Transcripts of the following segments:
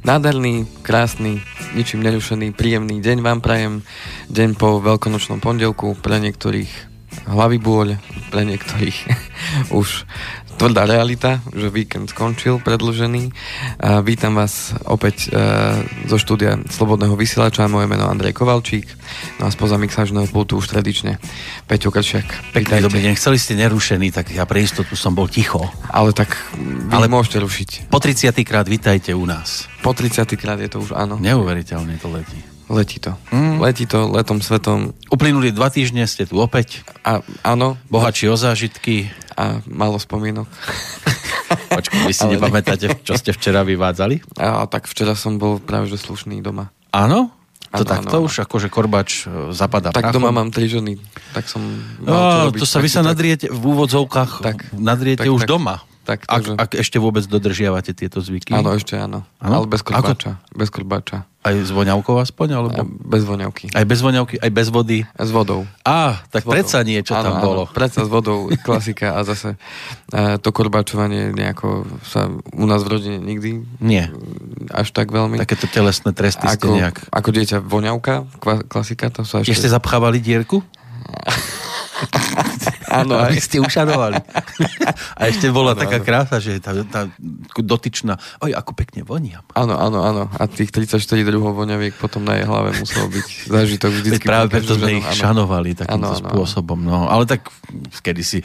Nádherný, krásny, ničím nerušený, príjemný deň vám prajem. Deň po veľkonočnom pondelku, pre niektorých hlavy bôľ, pre niektorých už tvrdá realita, že víkend skončil, predĺžený. Vítam vás opäť zo štúdia Slobodného vysielača. Moje meno Andrej Kovalčík. No a spoza mixážneho pultu už tradične Peťo Kršiak. Pekný dobrý deň. Chceli ste nerušený, tak ja pre istotu som bol ticho. Ale tak vy môžete rušiť. Po 30. krát vitajte u nás. Po 30. krát je to už áno. Neuveriteľne to letí. Letí to. Letí to letom, svetom. Uplynuli 2 týždne, ste tu opäť. A áno. Bohatší o zážitky. A málo spomienok. Počkaj, vy si nepamätáte, čo ste včera vyvádzali? Tak včera som bol práve že slušný doma. Áno? To Áno, takto áno. už akože korbač zapadá Tak prachom? doma mám 3 ženy, tak som mal to sa vy sa nadriete v úvodzovkách, nadriete už doma. Tak, ak ešte vôbec dodržiavate tieto zvyky. Áno, ešte áno. Ale bez korbáča. Bez korbáča. Aj s voňavkou aspoň? Alebo? Bez voňavky. Aj bez voňavky, aj bez vody? S vodou. Tak predsa niečo tam bolo. Áno, predsa s vodou, klasika. A zase to korbáčovanie nejako sa u nás v rodine nikdy nie. Až tak veľmi. Takéto telesné tresty ste nejak... Ako dieťa voňavka, klasika, to sa ešte... Ešte zapchávali dierku? Áno, aby ste ušanovali. A ešte bola taká krása, že tá dotyčná, ako pekne voniam. Áno. A tých 34 druhov voňaviek potom na jej hlave muselo byť zážitok vždycky. Práve preto sme ich šanovali takýmto spôsobom. No, ale tak kedysi,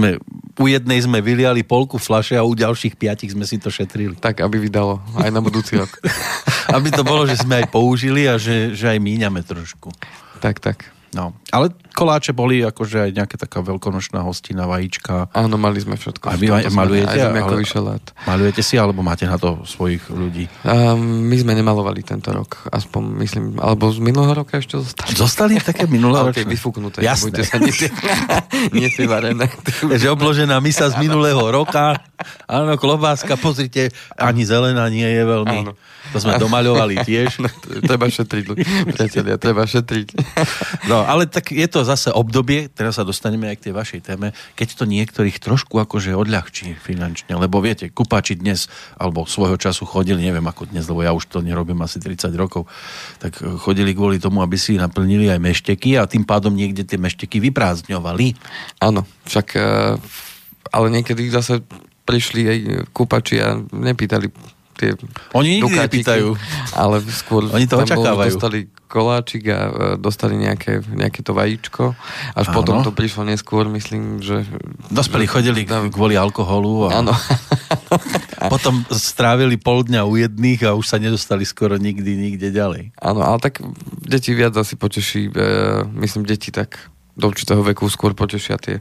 u jednej sme vyliali polku fľaše a u ďalších 5 sme si to šetrili. Tak, aby vydalo aj na budúci rok. Aby to bolo, že sme aj použili a že aj míňame trošku. Tak. No, ale koláče boli akože aj nejaká taká veľkonočná hostina, vajíčka. Áno, mali sme všetko. A vy malujete? Malujete si, alebo máte na to svojich ľudí? My sme nemalovali tento rok, aspoň myslím, alebo z minulého roka ešte zostali. Zostali také minuloročné? Ale vyfúknuté. Jasné. Sa, nie tie varené. Takže obložená misa z minulého roka. Áno, klobáska, pozrite, ani zelená nie je veľmi. Áno. To sme domaľovali tiež. Treba šetriť, priatelia, treba šetriť. No, ale tak je to zase obdobie, teraz sa dostaneme aj k tej vašej téme, keď to niektorých trošku akože odľahčí finančne, lebo viete, kupáči dnes, alebo svojho času chodili, neviem ako dnes, lebo ja už to nerobím asi 30 rokov, tak chodili kvôli tomu, aby si naplnili aj mešteky a tým pádom niekde tie mešteky vyprázdňovali. Áno, však ale niekedy zase prišli aj kúpači a nepýtali tie oni nikdy nepýtajú. Ale skôr oni to očakávajú. Dostali koláčik a dostali nejaké to vajíčko. Až potom to prišlo neskôr, myslím, že... Dospelí chodili kvôli alkoholu a potom strávili pol dňa u jedných a už sa nedostali skoro nikdy nikde ďalej. Áno, ale tak deti viac asi poteší, myslím, deti tak do určitého veku skôr potešia tie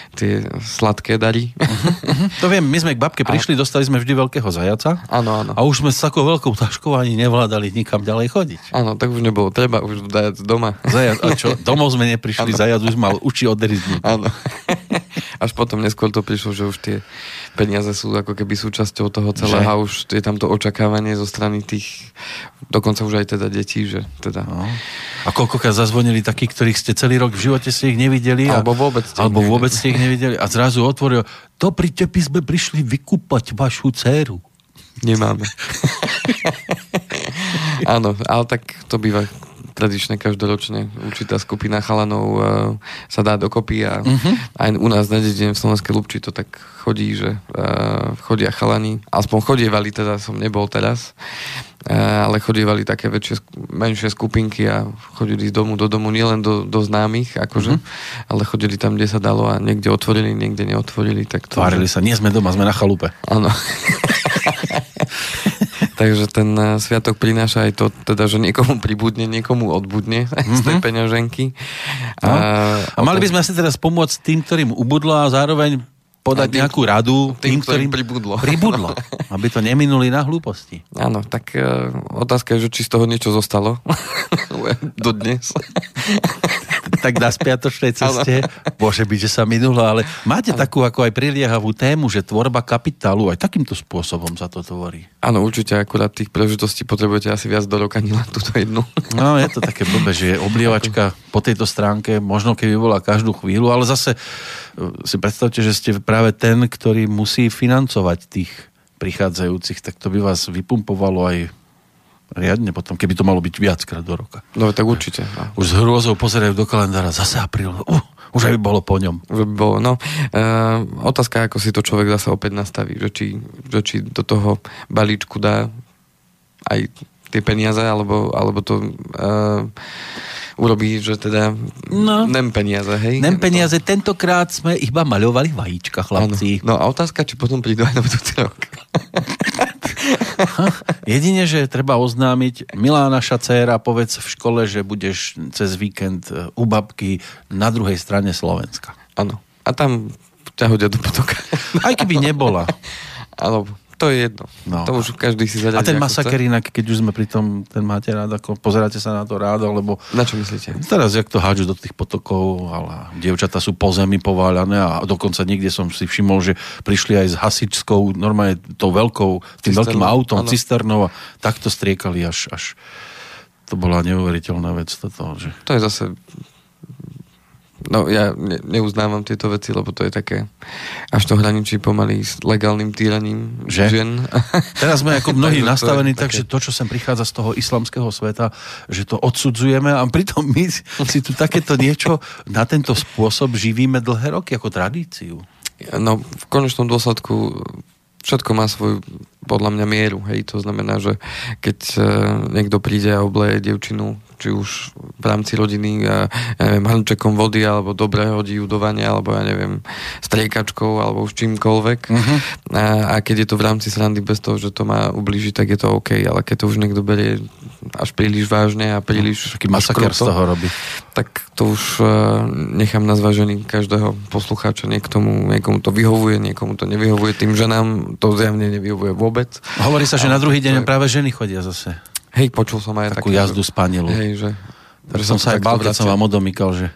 sladké dary. To viem, my sme k babke prišli, dostali sme vždy veľkého zajaca. Áno. A už sme s takou veľkou taškou ani nevládali nikam ďalej chodiť. Áno, tak už nebolo treba, už zajac doma. Zajac, a čo? Domov sme neprišli, zajac už mal uči odriznúť. Áno. Až potom neskôr to prišlo, že už tie peniaze sú ako keby súčasťou toho celého a už je tam to očakávanie zo strany tých, dokonca už aj teda detí, že teda... No. A koľkokrát zazvonili takí, ktorých ste celý rok v živote ste ich nevideli? Alebo vôbec ste ich nevideli. A zrazu otvoril, to pri tepi sme prišli vykúpať vašu dcéru. Nemáme. Áno, ale tak to býva tradične každoročne. Určitá skupina chalanov sa dá dokopy a aj u nás na dedine v Slovenskej Lubči to tak chodí, že chodia chalani. Aspoň chodievali, teda som nebol teraz, ale chodievali také menšie skupinky a chodili z domu do domu, nielen do známych, akože, ale chodili tam, kde sa dalo a niekde otvorili, niekde neotvorili. Tak to, tvárili sa, nie sme doma, sme na chalupe. Áno. Takže ten sviatok prináša aj to, teda, že niekomu pribudne, niekomu odbudne z tej peňaženky. A mali by sme asi teraz pomôcť tým, ktorým ubudlo a zároveň podať nejakú radu tým, ktorým pribudlo. Aby to neminuli na hlúposti. Áno, tak otázka je, že či z toho niečo zostalo dodnes. Tak na spiatočnej ceste môže byť, že sa minulo, ale máte takú ako aj priliehavú tému, že tvorba kapitálu, aj takýmto spôsobom sa to tvorí. Áno, určite, akurát tých príležitostí potrebujete asi viac do roka, nielen túto jednu. No, je to také blbé, že oblievačka po tejto stránke, možno keby bola každú chvíľu, ale zase si predstavte, že ste práve ten, ktorý musí financovať tých prichádzajúcich, tak to by vás vypumpovalo aj riadne potom, keby to malo byť viackrát do roka. No tak určite. No. Už s hrôzou pozerajú do kalendára, zase apríl, už aj by bolo po ňom. Už by bolo, no. Otázka, ako si to človek zase opäť nastaví, že či do toho balíčku dá aj tie peniaze, alebo to urobí, že teda nem peniaze, hej? Nem peniaze, tentokrát sme iba maľovali vajíčka, chlapci. Ano. No a otázka, či potom prídu aj na budúci rok. Jedine, že treba oznámiť, milá naša dcéra, povedz v škole, že budeš cez víkend u babky na druhej strane Slovenska. Áno. A tam ťa hodia do potoka. Aj keby nebola. Alebo to je jedno. No. To už každý si zariadi. A ten masaker inak, keď už sme pri tom, ten máte rád, ako pozeráte sa na to rád, alebo... Na čo myslíte? Teraz, jak to hádžu do tých potokov, ale dievčatá sú po zemi pováľané a dokonca niekde som si všimol, že prišli aj s hasičskou, normálne tou veľkou, tým veľkým autom, cisternou a takto striekali až... To bola neuveriteľná vec. Že... To je zase... No ja neuznávam tieto veci, lebo to je také, až to hraničí pomaly s legálnym týraním žien. Teraz sme ako mnohí nastavení tak, že to, čo sem prichádza z toho islamského sveta, že to odsudzujeme a pritom my si tu takéto niečo na tento spôsob živíme dlhé roky ako tradíciu. No v konečnom dôsledku všetko má svoju, podľa mňa, mieru. Hej, to znamená, že keď niekto príde a obleje dievčinu, či už v rámci rodiny, ja neviem, hrnčekom vody, alebo dobre hodí ju do vane, alebo ja neviem, striekačkou, alebo už čímkoľvek. Uh-huh. A keď je to v rámci srandy bez toho, že to má ublížiť, tak je to OK, ale keď to už niekto berie až príliš vážne a príliš... Taký masaker z toho robí. Tak to už nechám na zvážení každého poslucháča. Niekomu to vyhovuje, niekomu to nevyhovuje. Tým ženám to zjavne nevyhovuje vôbec. Hovorí sa, že na druhý deň práve ženy chodia zase. Hej, počul som aj takú jazdu spanielu. Hej, že som sa aj bál, keď som vám odomykal, že...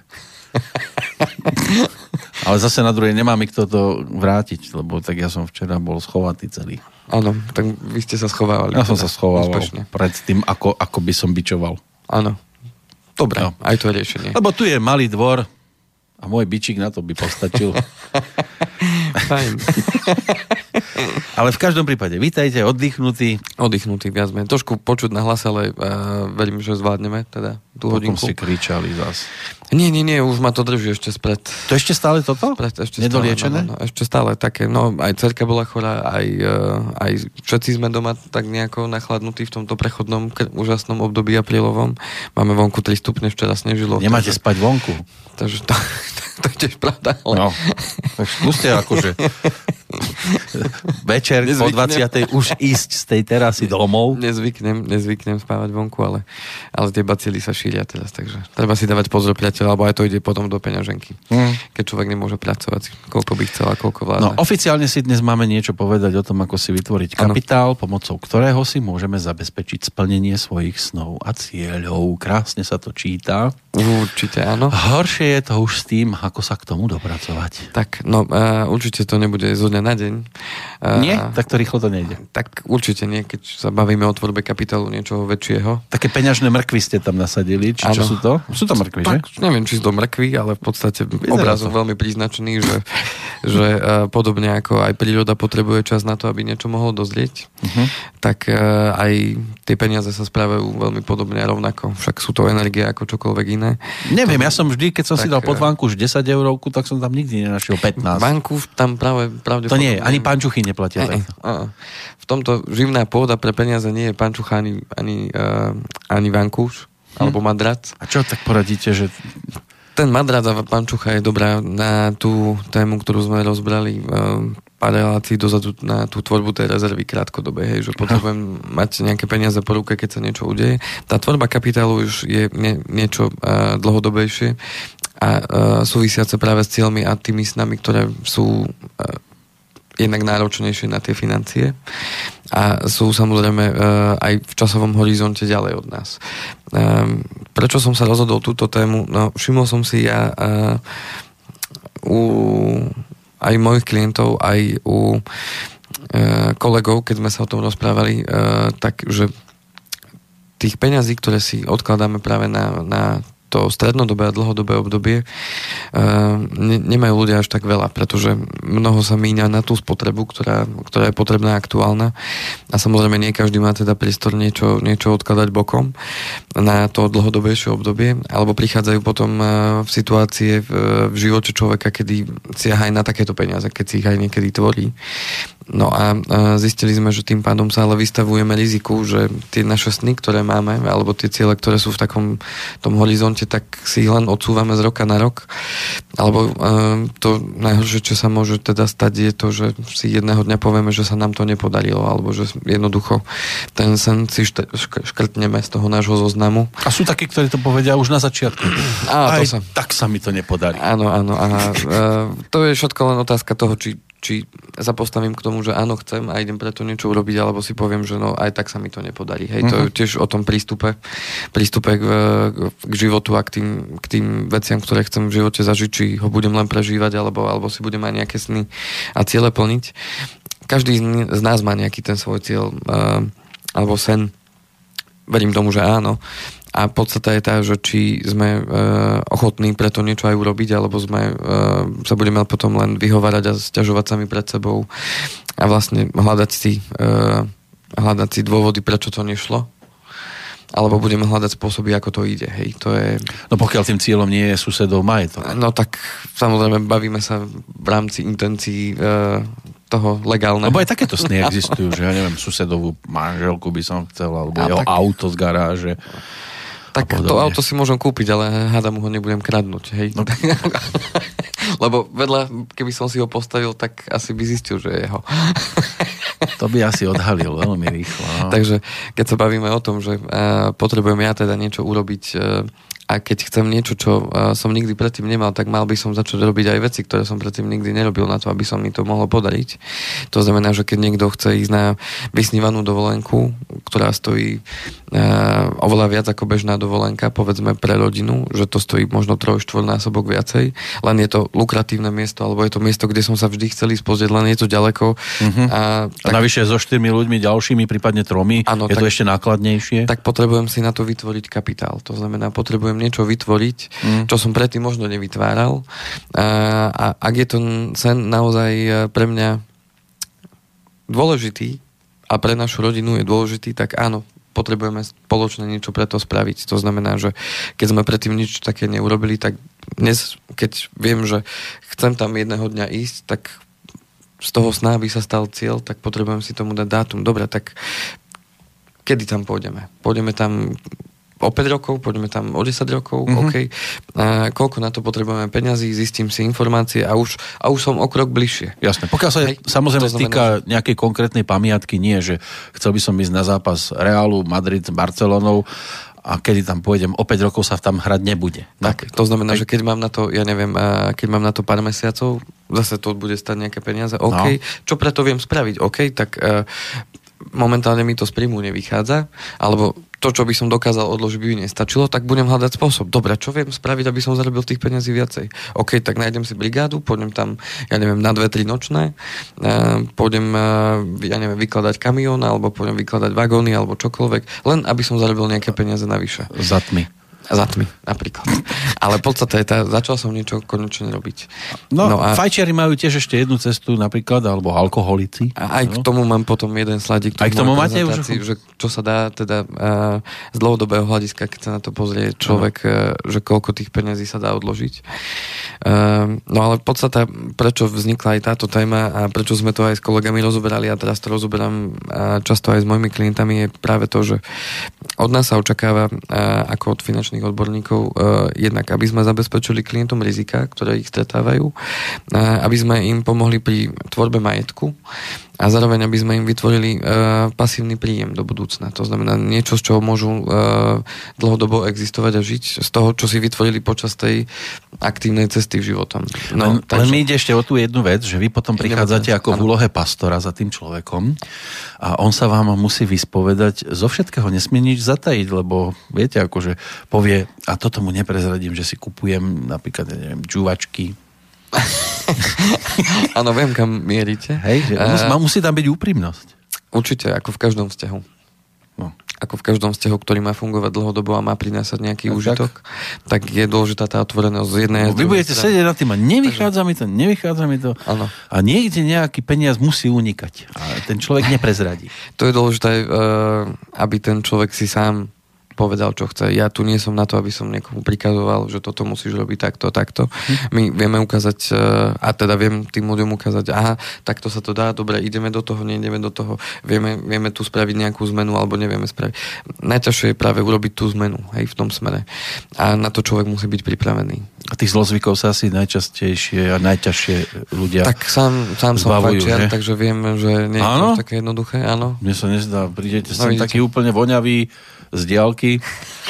Ale zase na druhej nemá mi kto to vrátiť, lebo tak ja som včera bol schovatý celý. Áno, tak vy ste sa schovávali. Ja som sa schovával pred tým, ako by som bičoval. Áno. Dobre, no. Aj to je riešenie. Lebo tu je malý dvor a môj bičík na to by postačil. Fajn. Ale v každom prípade, vítajte, oddychnutí. Oddychnutí, viac menej. Trošku počuť na hlase, ale verím, že zvládneme teda tú hodinku. Potom si kričali zás. Nie, už ma to drží ešte spred. To ešte stále toto? Ešte nedoliečené? Stále, no, ešte stále také, no aj dcerka bola chorá, aj všetci sme doma tak nejako nachladnutí v tomto prechodnom úžasnom období aprílovom. Máme vonku 3 stupne, včera snežilo. Nemáte spať vonku? Takže to je tiež pravda. Ale... No, tak skúste akože večer po 20. už ísť z tej terasy domov. Nezvyknem spávať vonku, ale tie bacily sa šíria teraz, takže treba si dávať pozor, priateľ, alebo aj to ide potom do peňaženky. Keď človek nemôže pracovať, koľko by chcel a koľko vládne. No, oficiálne si dnes máme niečo povedať o tom, ako si vytvoriť kapitál, pomocou ktorého si môžeme zabezpečiť splnenie svojich snov a cieľov. Krásne sa to číta. Určite, áno. Horšie je to už s tým, ako sa k tomu dopracovať. Tak, no, určite to nebude zo dňa na deň. Nie? Tak to rýchlo to nejde. Tak určite nie, keď sa bavíme o tvorbe kapitálu niečoho väčšieho. Také peňažné mrkvy ste tam nasadili, či čo sú to? Sú to mrkvy, že? Neviem, či sú to mrkvy, ale v podstate obrazom veľmi príznačný, že podobne ako aj príroda potrebuje čas na to, aby niečo mohlo dozrieť, tak aj tie peniaze sa správajú veľmi podobne a rovnako. Však sú to energie ako čokoľvek iné. Neviem, ja som vždy, keď som si dal pod vánku už 10 eurovku, tak som tam nikdy nenašiel 15. Vánku tam pravdepodobne... To nie, ani pančuchy neplatia. V tomto živná pôda pre peniaze nie je pančucha ani vankúš, alebo madrac. A čo tak poradíte, že... Ten madrac a pančucha je dobrá na tú tému, ktorú sme rozbrali pár relácií dozadu, na tú tvorbu tej rezervy krátkodobej, hej, že potrebujem mať nejaké peniaze po ruke, keď sa niečo udeje. Tá tvorba kapitálu už je niečo dlhodobejšie a súvisiace práve s cieľmi a tými snami, ktoré sú jednak náročnejšie na tie financie a sú samozrejme aj v časovom horizonte ďalej od nás. Prečo som sa rozhodol túto tému? No, všimol som si ja u aj mojich klientov, aj u kolegov, keď sme sa o tom rozprávali, tak, že tých peňazí, ktoré si odkladáme práve na to strednodobé a dlhodobé obdobie nemajú ľudia až tak veľa, pretože mnoho sa míňa na tú spotrebu, ktorá je potrebná a aktuálna. A samozrejme nie každý má teda priestor niečo odkladať bokom na to dlhodobejšie obdobie, alebo prichádzajú potom v situácie v živote človeka, kedy siaha aj na takéto peniaze, keď si ich aj niekedy tvorí. No a zistili sme, že tým pádom sa ale vystavujeme riziku, že tie naše sny, ktoré máme, alebo tie ciele, ktoré sú v takom tom horizonte, tak si ich len odsúvame z roka na rok. Alebo to najhoršie, čo sa môže teda stať, je to, že si jedného dňa povieme, že sa nám to nepodarilo, alebo že jednoducho ten sen si škrtneme z toho nášho zoznamu. A sú takí, ktorí to povedia už na začiatku. Tak sa mi to nepodarí. Áno. A to je všetko len otázka toho, či sa postavím k tomu, že áno, chcem a idem preto niečo urobiť, alebo si poviem, že no aj tak sa mi to nepodarí. Hej, to je tiež o tom prístupe k životu a k tým veciam, ktoré chcem v živote zažiť, či ho budem len prežívať, alebo si budem aj nejaké sny a ciele plniť. Každý z nás má nejaký ten svoj cieľ alebo sen. Verím tomu, že áno. A podstata je tá, že či sme ochotní preto niečo aj urobiť, alebo sa budeme potom len vyhovárať a sťažovať sami pred sebou a vlastne hľadať si dôvody, prečo to nešlo. Alebo budeme hľadať spôsoby, ako to ide. Hej, to je... No pokiaľ tým cieľom nie je susedov majetok. No tak samozrejme bavíme sa v rámci intencií toho legálneho. Lebo aj takéto sny existujú, že ja neviem, susedovú manželku by som chcel, alebo jeho auto z garáže. Tak to auto si môžem kúpiť, ale hádam ho nebudem kradnúť, hej. No. Lebo vedľa, keby som si ho postavil, tak asi by zistil, že je jeho. To by asi odhalil veľmi rýchlo. No. Takže keď sa bavíme o tom, že potrebujem ja teda niečo urobiť a keď chcem niečo, čo som nikdy predtým nemal, tak mal by som začať robiť aj veci, ktoré som predtým nikdy nerobil na to, aby som mi to mohlo podariť. To znamená, že keď niekto chce ísť na vysnívanú dovolenku, ktorá stojí oveľa viac ako bežná dovolenka, povedzme pre rodinu, že to stojí možno 3-4-násobok viacej, len je to lukratívne miesto, alebo je to miesto, kde som sa vždy chcel ísť pozrieť, len je to ďaleko. A navyše so 4 ľuďmi ďalšími, prípadne 3, je to ešte nákladnejšie? Tak potrebujem si na to vytvoriť kapitál. To znamená, potrebujem niečo vytvoriť, čo som predtým možno nevytváral. A ak je to sen naozaj pre mňa dôležitý a pre našu rodinu je dôležitý, tak áno, potrebujeme spoločne niečo pre to spraviť. To znamená, že keď sme predtým nič také neurobili, tak dnes, keď viem, že chcem tam jedného dňa ísť, tak z toho sna by sa stal cieľ, tak potrebujem si tomu dať dátum. Dobre, tak kedy tam pôjdeme? Pôjdeme tam o 5 rokov, pôjdeme tam o 10 rokov, OK. A koľko na to potrebujeme peňazí, zistím si informácie a už som o krok bližšie. Jasné. Pokiaľ sa samozrejme týka nejakej konkrétnej pamiatky, nie, že chcel by som ísť na zápas Realu, Madrid s Barcelonou a kedy tam pôjdem, o 5 rokov sa tam hrať nebude. Tak, to znamená, že keď mám na to, ja neviem, keď mám na to pár mesiacov, zase to bude stať nejaké peniaze, OK. No. Čo preto viem spraviť? OK, tak momentálne mi to z príjmu nevychádza, alebo to, čo by som dokázal odložiť, by nestačilo, tak budem hľadať spôsob. Dobre, čo viem spraviť, aby som zarobil tých peniazí viacej? OK, tak nájdem si brigádu, pôjdem tam, ja neviem, na 2-3 nočné, pôjdem, ja neviem, vykladať kamión, alebo pôjdem vykladať vagóny, alebo čokoľvek, len aby som zarobil nejaké peniaze navyše. Za tmy, napríklad. Ale podstata je tá, začal som niečo konečne robiť. No a fajčiari majú tiež ešte jednu cestu napríklad, alebo alkoholici. A aj k tomu mám potom jeden sladik. Aj k tomu máte už? Že čo sa dá teda z dlhodobého hľadiska, keď sa na to pozrie človek, že koľko tých peniazí sa dá odložiť. No ale podstata, prečo vznikla aj táto téma a prečo sme to aj s kolegami rozoberali a teraz to rozoberám často aj s mojimi klientami, je práve to, že od nás sa očakáva ako od finančných odborníkov jednak, aby sme zabezpečili klientom rizika, ktoré ich stretávajú, aby sme im pomohli pri tvorbe majetku a zároveň, aby sme im vytvorili pasívny príjem do budúcna. To znamená niečo, z čoho môžu dlhodobo existovať a žiť z toho, čo si vytvorili počas tej aktívnej cesty v životom. No, len mi ide ešte o tú jednu vec, že vy potom prichádzate ako v úlohe pastora za tým človekom a on sa vám musí vyspovedať, zo všetkého nesmie nič zatajiť, lebo viete, akože povie, a toto mu neprezradím, že si kupujem napríklad, ja neviem, džúvačky. Áno, viem, kam mierite. Hej, že musí tam byť úprimnosť. Určite, ako v každom vzťahu. ako v každom vzťahu, ktorý má fungovať dlhodobo a má prinášať nejaký užitok, tak je dôležitá tá otvorenosť z jednej a z druhej strany. Vy budete sedieť na tým a nevychádza mi to. Áno. A niekde nejaký peniaz musí unikať. A ten človek neprezradí. To je dôležité, aby ten človek si sám povedal, čo chce. Ja tu nie som na to, aby som niekomu prikazoval, že toto musíš robiť takto. My vieme ukázať, a teda viem tým ľuďom ukázať, aha, takto sa to dá, dobre, ideme do toho, neideme do toho, vieme tu spraviť nejakú zmenu, alebo nevieme spraviť. Najťažšie je práve urobiť tú zmenu, hej, v tom smere. A na to človek musí byť pripravený. A tých zlozvykov sa asi najčastejšie a najťažšie ľudia tak sám som fajčiar, takže viem, že nie je to také jednoduché, áno. Mne sa nezdá, prídete sem taký úplne voňavý z diaľky.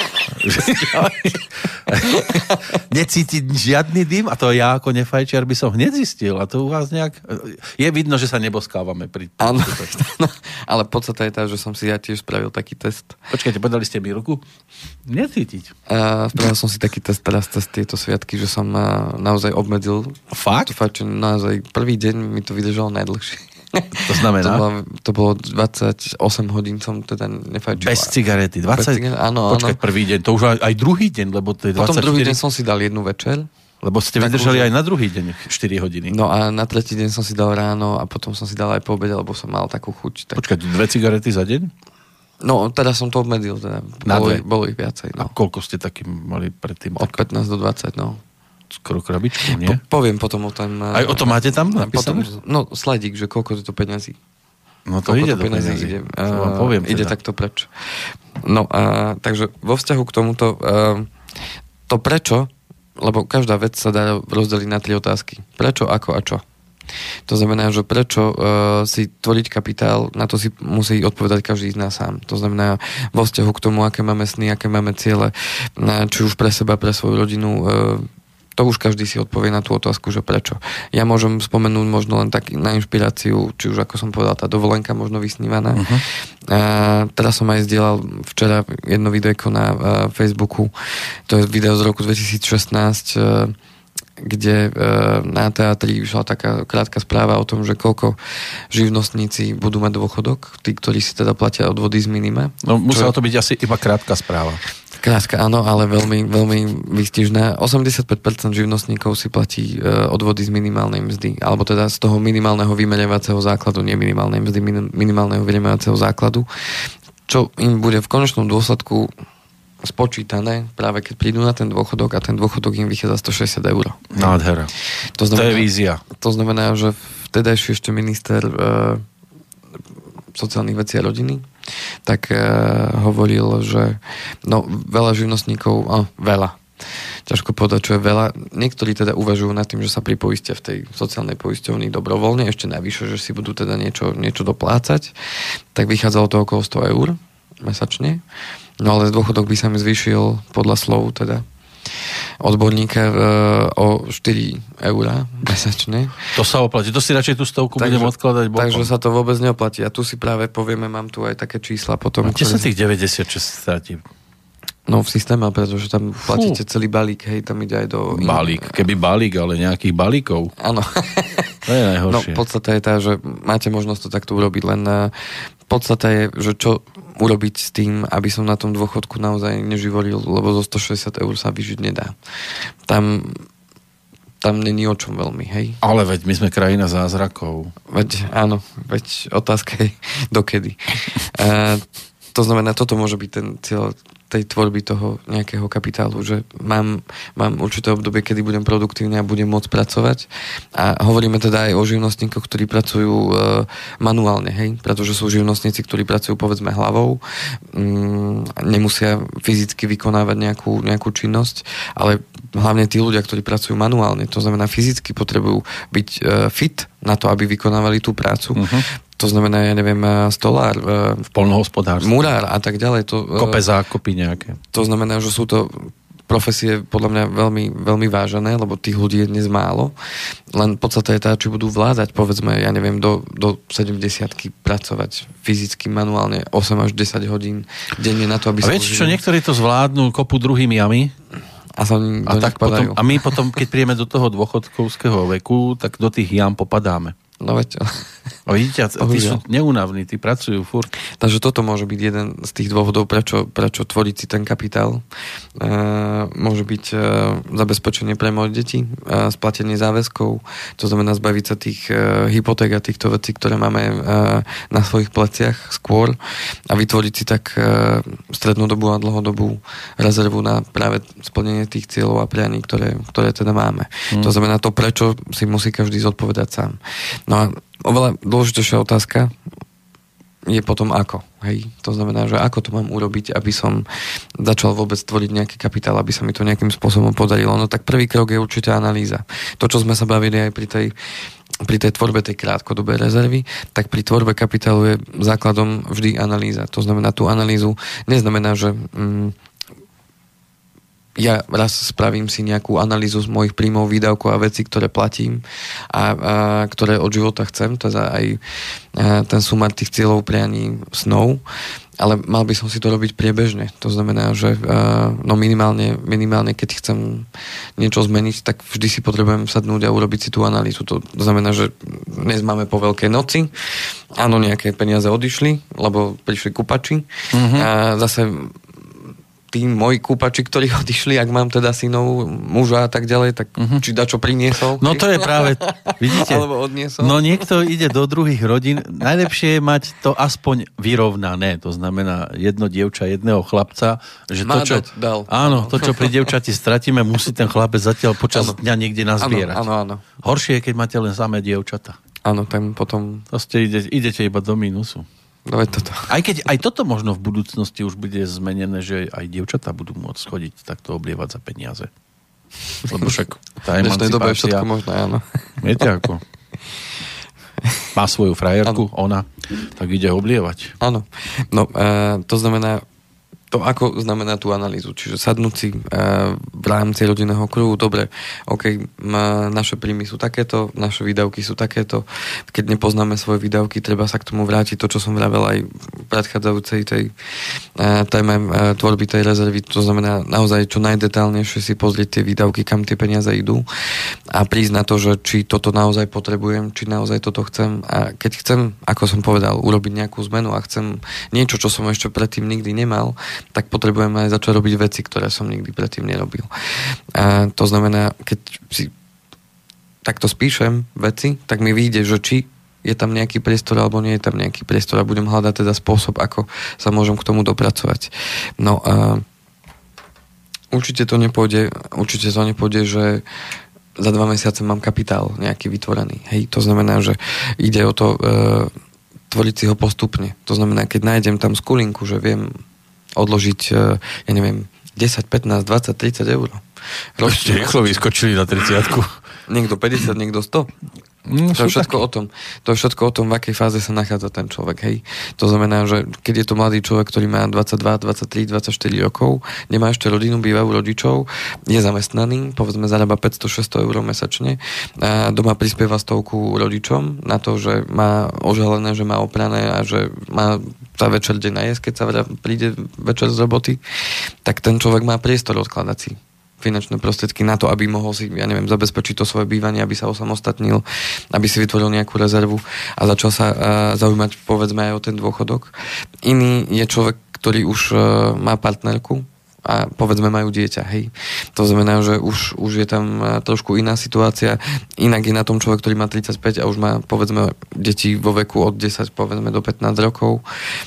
Necítiť žiadny dym a to ja ako nefajčiar by som hneď zistil a to u vás nejak je vidno, že sa neboskávame pri áno, ale podstata je tá, že som si ja tiež spravil taký test. Počkajte, podali ste mi ruku? Necítiť. Spravil som si taký test teraz cez tieto sviatky, že som naozaj obmedzil. Fakt? Naozaj prvý deň mi to vydržalo najdlhšie. To znamená? To bolo 28 hodín som teda nefajčil. Bez cigarety. 20? Áno. Počkať, prvý deň. To už aj druhý deň, lebo to je 24. Potom druhý deň som si dal jednu večer. Lebo ste vydržali aj na druhý deň 4 hodiny. No a na tretí deň som si dal ráno a potom som si dal aj po obede, lebo som mal takú chuť. Tak... Počkať, 2 cigarety za deň? No, teraz som to obmedzil. Teda. Bolo ich viacej. No. A koľko ste taký mali predtým? Od 15 do 20, no. Skoro krabičku, nie? Poviem potom o tom. Aj o to máte tam napísané? No, sledík, že koľko je to peňazí. No to ide do peňazí. Ide takto preč. No, takže vo vzťahu k tomuto to prečo, lebo každá vec sa dá rozdeliť na 3 otázky. Prečo, ako a čo. To znamená, že prečo si tvoriť kapitál, na to si musí odpovedať každý z nás sám. To znamená vo vzťahu k tomu, aké máme sny, aké máme ciele, či už pre seba, pre svoju rodinu, to už každý si odpovie na tú otázku, že prečo. Ja môžem spomenúť možno len tak na inšpiráciu, či už ako som povedal, tá dovolenka možno vysnívaná. Teraz som aj zdieľal včera jedno videjko na Facebooku, to je video z roku 2016, kde na teatri vyšla taká krátka správa o tom, že koľko živnostníci budú mať dôchodok, tí, ktorí si teda platia odvody z minima. No musela to byť asi iba krátka správa. Krátka, áno, ale veľmi, veľmi výstižná. 85% živnostníkov si platí odvody z minimálnej mzdy, alebo teda z toho minimálneho vymerovacieho základu, nie minimálnej mzdy, minimálneho vymerovacieho základu, čo im bude v konečnom dôsledku spočítané, práve keď prídu na ten dôchodok a ten dôchodok im vychádza 160 €. Nádhera. To je vízia. To znamená, že vtedajší ešte minister sociálnych vecí a rodiny tak hovoril, že no veľa živnostníkov, veľa. Ťažko povedať, čo je veľa. Niektorí teda uvažujú nad tým, že sa pripoistia v tej sociálnej poisťovni dobrovoľne, ešte navyše, že si budú teda niečo doplácať. Tak vychádzalo to okolo 100 € mesačne. No ale dôchodok by sa mi zvýšil podľa slov teda odborníka o 4 € mesačne. To sa oplatí. To si radšej tú stovku budem odkladať bokom. Takže sa to vôbec neoplatí. A tu si práve povieme, mám tu aj také čísla potom. Kde sa tých 96 stratí? No v systéme, pretože tam platíte celý balík, hej, tam ide aj do... Balík, keby balík, ale nejakých balíkov. Áno. To je najhoršie. No podstata je tá, že máte možnosť to takto urobiť, len podstata je, že čo urobiť s tým, aby som na tom dôchodku naozaj neživoril, lebo zo 160 € sa vyžiť nedá. Tam není o čom veľmi, hej. Ale veď my sme krajina zázrakov. Veď áno, otázka je dokedy. To znamená, toto môže byť ten cieľ tej tvorby toho nejakého kapitálu, že mám určité obdobie, kedy budem produktívny a budem môcť pracovať. A hovoríme teda aj o živnostníkoch, ktorí pracujú manuálne, hej, pretože sú živnostníci, ktorí pracujú povedzme hlavou, nemusia fyzicky vykonávať nejakú činnosť, ale hlavne tí ľudia, ktorí pracujú manuálne, to znamená fyzicky potrebujú byť fit na to, aby vykonávali tú prácu. To znamená, ja neviem, stolár, v poľnohospodárstve, murár a tak ďalej. Kope zákopy nejaké. To znamená, že sú to profesie podľa mňa veľmi, veľmi vážené, lebo tých ľudí je dnes málo. Len podstata je tá, či budú vládať, povedzme, ja neviem, do 70-ky pracovať fyzicky, manuálne 8 až 10 hodín denne na to, aby... A viete čo, niektorí to zvládnu kopu druhými jamy. A my potom, keď príjeme do toho dôchodkovského veku, tak do tých jam popadáme. No veď. Vidíte, tí sú neúnavní, tí pracujú furt. Takže toto môže byť jeden z tých dôvodov, prečo tvoriť si ten kapitál. Môže byť zabezpečenie pre moje deti, splatenie záväzkov, to znamená zbaviť sa tých hypoték a týchto vecí, ktoré máme na svojich pleciach skôr a vytvoriť si tak strednodobú a dlhodobú rezervu na práve splnenie tých cieľov a prianí, ktoré teda máme. To znamená to, prečo si musí každý zodpovedať sám. No a oveľa dôležitejšia otázka je potom ako. Hej? To znamená, že ako to mám urobiť, aby som začal vôbec tvoriť nejaký kapitál, aby sa mi to nejakým spôsobom podarilo. No tak prvý krok je určite analýza. To, čo sme sa bavili aj pri tej tvorbe tej krátkodobej rezervy, tak pri tvorbe kapitálu je základom vždy analýza. To znamená, tú analýzu neznamená, že ja raz spravím si nejakú analýzu z mojich príjmov, výdavkov a vecí, ktoré platím a ktoré od života chcem, teda aj ten sumár tých cieľov, prianí, snov, ale mal by som si to robiť priebežne. To znamená, že no minimálne, keď chcem niečo zmeniť, tak vždy si potrebujem sadnúť a urobiť si tú analýzu. To znamená, že dnes máme po Veľkej noci, áno, nejaké peniaze odišli, lebo prišli kupači a zase tí moji kúpači, ktorí odišli, ak mám teda synov, muža a tak ďalej, tak či dačo priniesol. No to je práve, vidíte, alebo odniesol. No niekto ide do druhých rodín, najlepšie je mať to aspoň vyrovnané, to znamená jedno dievča, jedného chlapca, že to, čo, dal. Áno, to, čo pri dievčati stratíme, musí ten chlapec zatiaľ počas dňa niekde nazbierať. Áno. Horšie je, keď máte len samé dievčata. Áno, tam potom... Proste idete iba do mínusu. No toto. Aj toto možno v budúcnosti už bude zmenené, že aj dievčatá budú môcť chodiť takto oblievať za peniaze. Lebo však tá emancipácia... všetko možné, áno. Viete ako? Má svoju frajerku, ona, tak ide oblievať. Áno. No, to znamená, to ako znamená tú analýzu, čiže sadnúť si v rámci rodinného kruhu, dobre, naše príjmy sú takéto, naše výdavky sú takéto, keď nepoznáme svoje výdavky, treba sa k tomu vrátiť, to, čo som vravel aj v predchádzajúcej tej téme tvorby tej rezervy, to znamená naozaj čo najdetálnejšie si pozrieť tie výdavky, kam tie peniaze idú a prísť na to, že či toto naozaj potrebujem, či naozaj toto chcem a keď chcem, ako som povedal, urobiť nejakú zmenu a chcem niečo, čo som ešte predtým nikdy nemal, tak potrebujem aj začať robiť veci, ktoré som nikdy predtým nerobil. A to znamená, keď si takto spíšem veci, tak mi vyjde, že či je tam nejaký priestor, alebo nie je tam nejaký priestor a budem hľadať teda spôsob, ako sa môžem k tomu dopracovať. No a určite to nepôjde, že za 2 mesiace mám kapitál nejaký vytvorený. Hej, to znamená, že ide o to tvoriť si ho postupne. To znamená, keď nájdem tam skulinku, že viem odložiť, ja neviem, 10, 15, 20, 30 eur. Ešte rýchlo vyskočili na 30-ku. Niekto 50, niekto 100. To je všetko o tom. To je všetko o tom, v akej fáze sa nachádza ten človek, hej. To znamená, že keď je to mladý človek, ktorý má 22, 23, 24 rokov, nemá ešte rodinu, býva u rodičov, je zamestnaný, povedzme zarába 500-600 eur mesačne a doma prispieva 100 rodičom na to, že má ožalené, že má oprané a že má sa večer deň najesť, keď sa príde večer z roboty, tak ten človek má priestor odkladať si finančné prostriedky na to, aby mohol si, ja neviem, zabezpečiť to svoje bývanie, aby sa osamostatnil, aby si vytvoril nejakú rezervu a začal sa zaujímať, povedzme, aj o ten dôchodok. Iný je človek, ktorý už má partnerku a povedzme majú dieťa, hej. To znamená, že už je tam trošku iná situácia. Inak je na tom človek, ktorý má 35 a už má, povedzme, deti vo veku od 10, povedzme, do 15 rokov.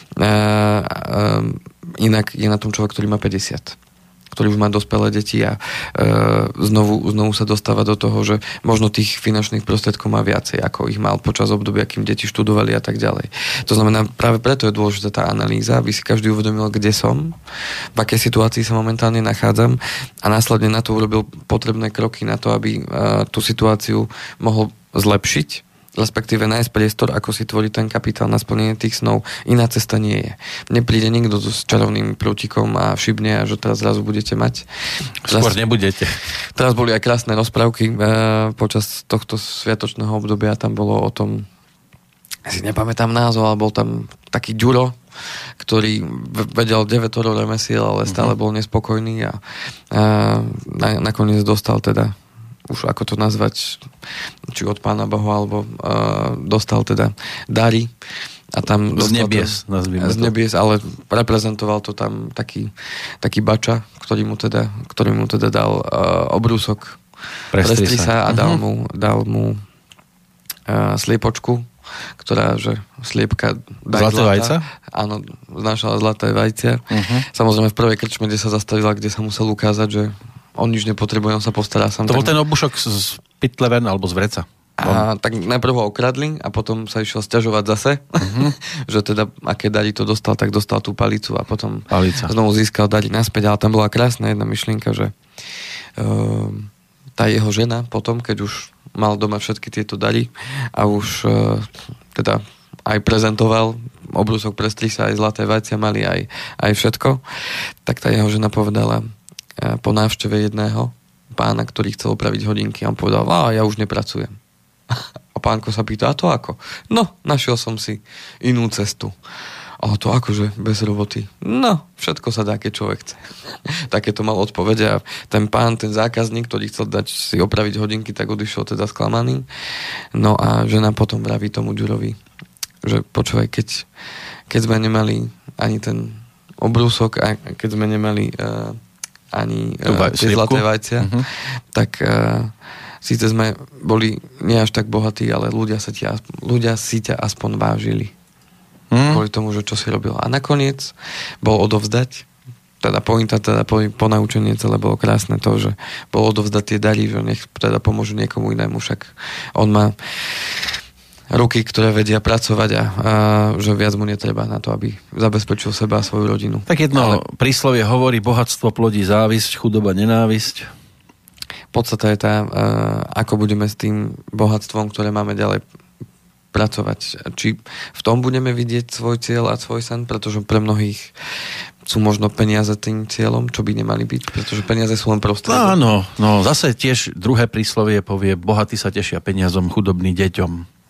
Inak je na tom človek, ktorý má 50, ktorý už má dospelé deti a znovu sa dostáva do toho, že možno tých finančných prostriedkov má viacej, ako ich mal počas obdobia, kým deti študovali a tak ďalej. To znamená, práve preto je dôležitá tá analýza, aby si každý uvedomil, kde som, v akej situácii sa momentálne nachádzam a následne na to urobil potrebné kroky na to, aby tú situáciu mohol zlepšiť, respektíve nájsť priestor, ako si tvorí ten kapitál na splnenie tých snov. Iná cesta nie je. Nepríde nikto s čarovným prútikom a šibne a že teraz zrazu budete mať. Skôr nebudete. Teraz boli aj krásne rozprávky počas tohto sviatočného obdobia. Tam bolo o tom, si nepamätám názov, ale bol tam taký Ďuro, ktorý vedel 9 remesiel, ale stále bol nespokojný a nakoniec dostal teda už ako to nazvať, či od Pána Boha, alebo dostal teda dary. A tam z nebies, z nebies, ale reprezentoval to tam taký bača, ktorý mu teda dal obrúsok prestri sa a dal mu sliepočku, ktorá, že sliepka zlaté vajca? Áno, znášala zlaté vajcia. Samozrejme v prvej krčme, kde sa zastavila, kde sa musel ukázať, že on nič nepotrebuje, on sa postará sám. To bol ten obušok z pytleven alebo z vreca? A tak najprv ho okradli a potom sa išiel sťažovať zase, že teda aké dary to dostal, tak dostal tú palicu a potom znovu získal dary naspäť. Ale tam bola krásna jedna myšlienka, že tá jeho žena potom, keď už mal doma všetky tieto dary a už teda aj prezentoval obrúsok prestrisa, aj zlaté vajcia mali, aj všetko, tak tá jeho žena povedala po návšteve jedného pána, ktorý chcel opraviť hodinky, a on povedal, ja už nepracujem. A pánko sa pýta, a to ako? No, našiel som si inú cestu. Ale to akože bez roboty? No, všetko sa dá, keď človek chce. Také to mal odpovede a ten pán, ten zákazník, ktorý chcel dať si opraviť hodinky, tak odišiel teda sklamaný. No a žena potom vraví tomu Ďurovi, že počúvaj, keď sme nemali ani ten obrúsok, a keď sme nemali ani tie zlaté vajcia, tak síce sme boli nie až tak bohatí, ale ľudia si ťa aspoň vážili. Kvôli tomu, že čo si robil. A nakoniec bol odovzdať, teda pointa, teda ponaučenie celé bolo krásne to, že bol odovzdať tie dary, že nech teda pomôžu niekomu inému, však on má ruky, ktoré vedia pracovať a že viac mu netreba na to, aby zabezpečil seba a svoju rodinu. Tak jedno príslovie hovorí, bohatstvo plodí závisť, chudoba nenávisť. Podstata je tá, ako budeme s tým bohatstvom, ktoré máme ďalej pracovať. Či v tom budeme vidieť svoj cieľ a svoj sen, pretože pre mnohých sú možno peniaze tým cieľom, čo by nemali byť, pretože peniaze sú len prostredie. Áno, no zase tiež druhé príslovie povie, bohatí sa tešia peniazom, chudobní deťom.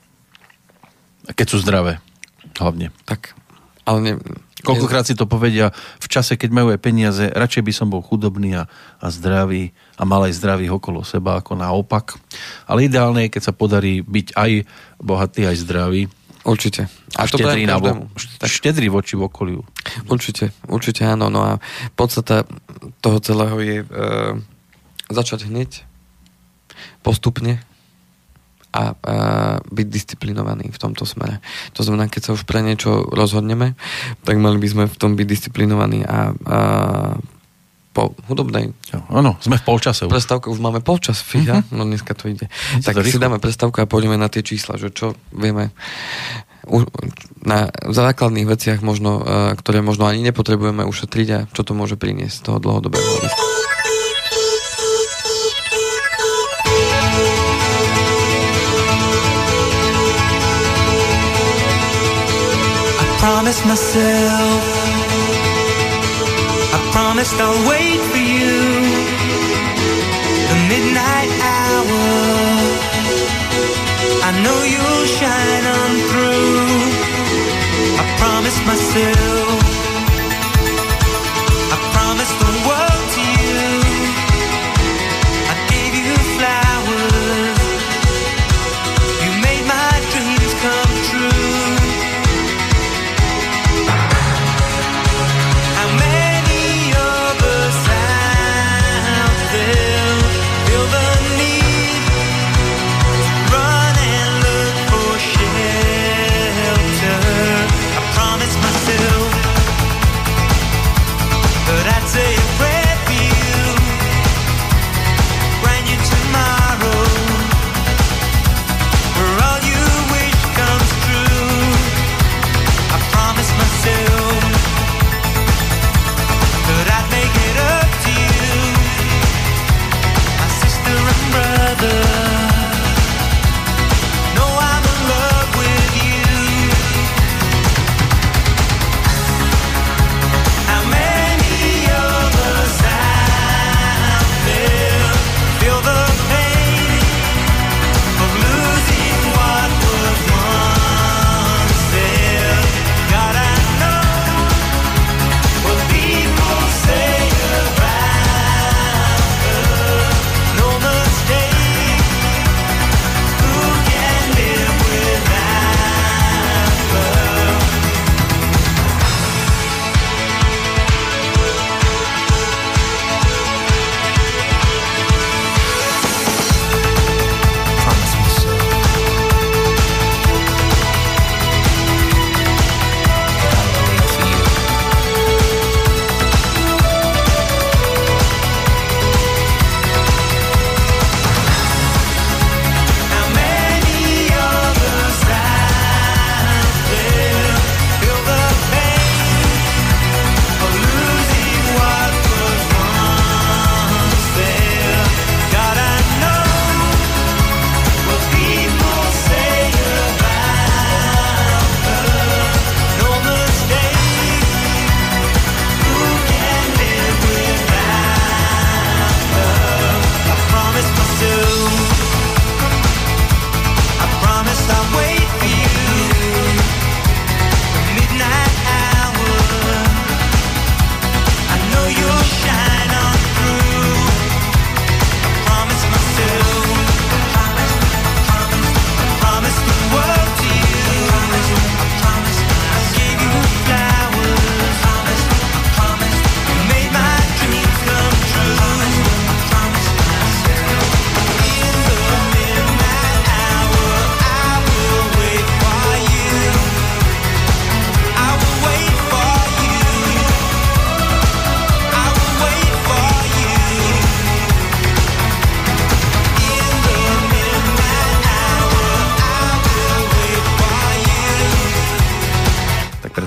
Keď sú zdravé, hlavne. Tak, ale koľkokrát si to povedia v čase, keď majú aj peniaze, radšej by som bol chudobný a zdravý a mal aj zdravých okolo seba, ako naopak. Ale ideálne je, keď sa podarí byť aj bohatý, aj zdravý. Určite. A štedrý voči okoliu. Určite áno. No a podstata toho celého je začať hneď, postupne a byť disciplinovaný v tomto smere. To znamená, keď sa už pre niečo rozhodneme, tak mali by sme v tom byť disciplinovaní a po hudobnej... Áno, sme v polčase. Prestávka, už máme polčas, fíha, no dneska to ide. Tak si dáme prestávku a pôjdeme na tie čísla, že čo vieme na základných veciach možno, ktoré možno ani nepotrebujeme ušetriť a čo to môže priniesť z toho dlhodobého hľadiska. Promise myself, I promised I'll wait for you. The midnight hour, I know you'll shine on through. I promised myself, I promised the world to you. I gave you flowers, you made my dreams come true. Myself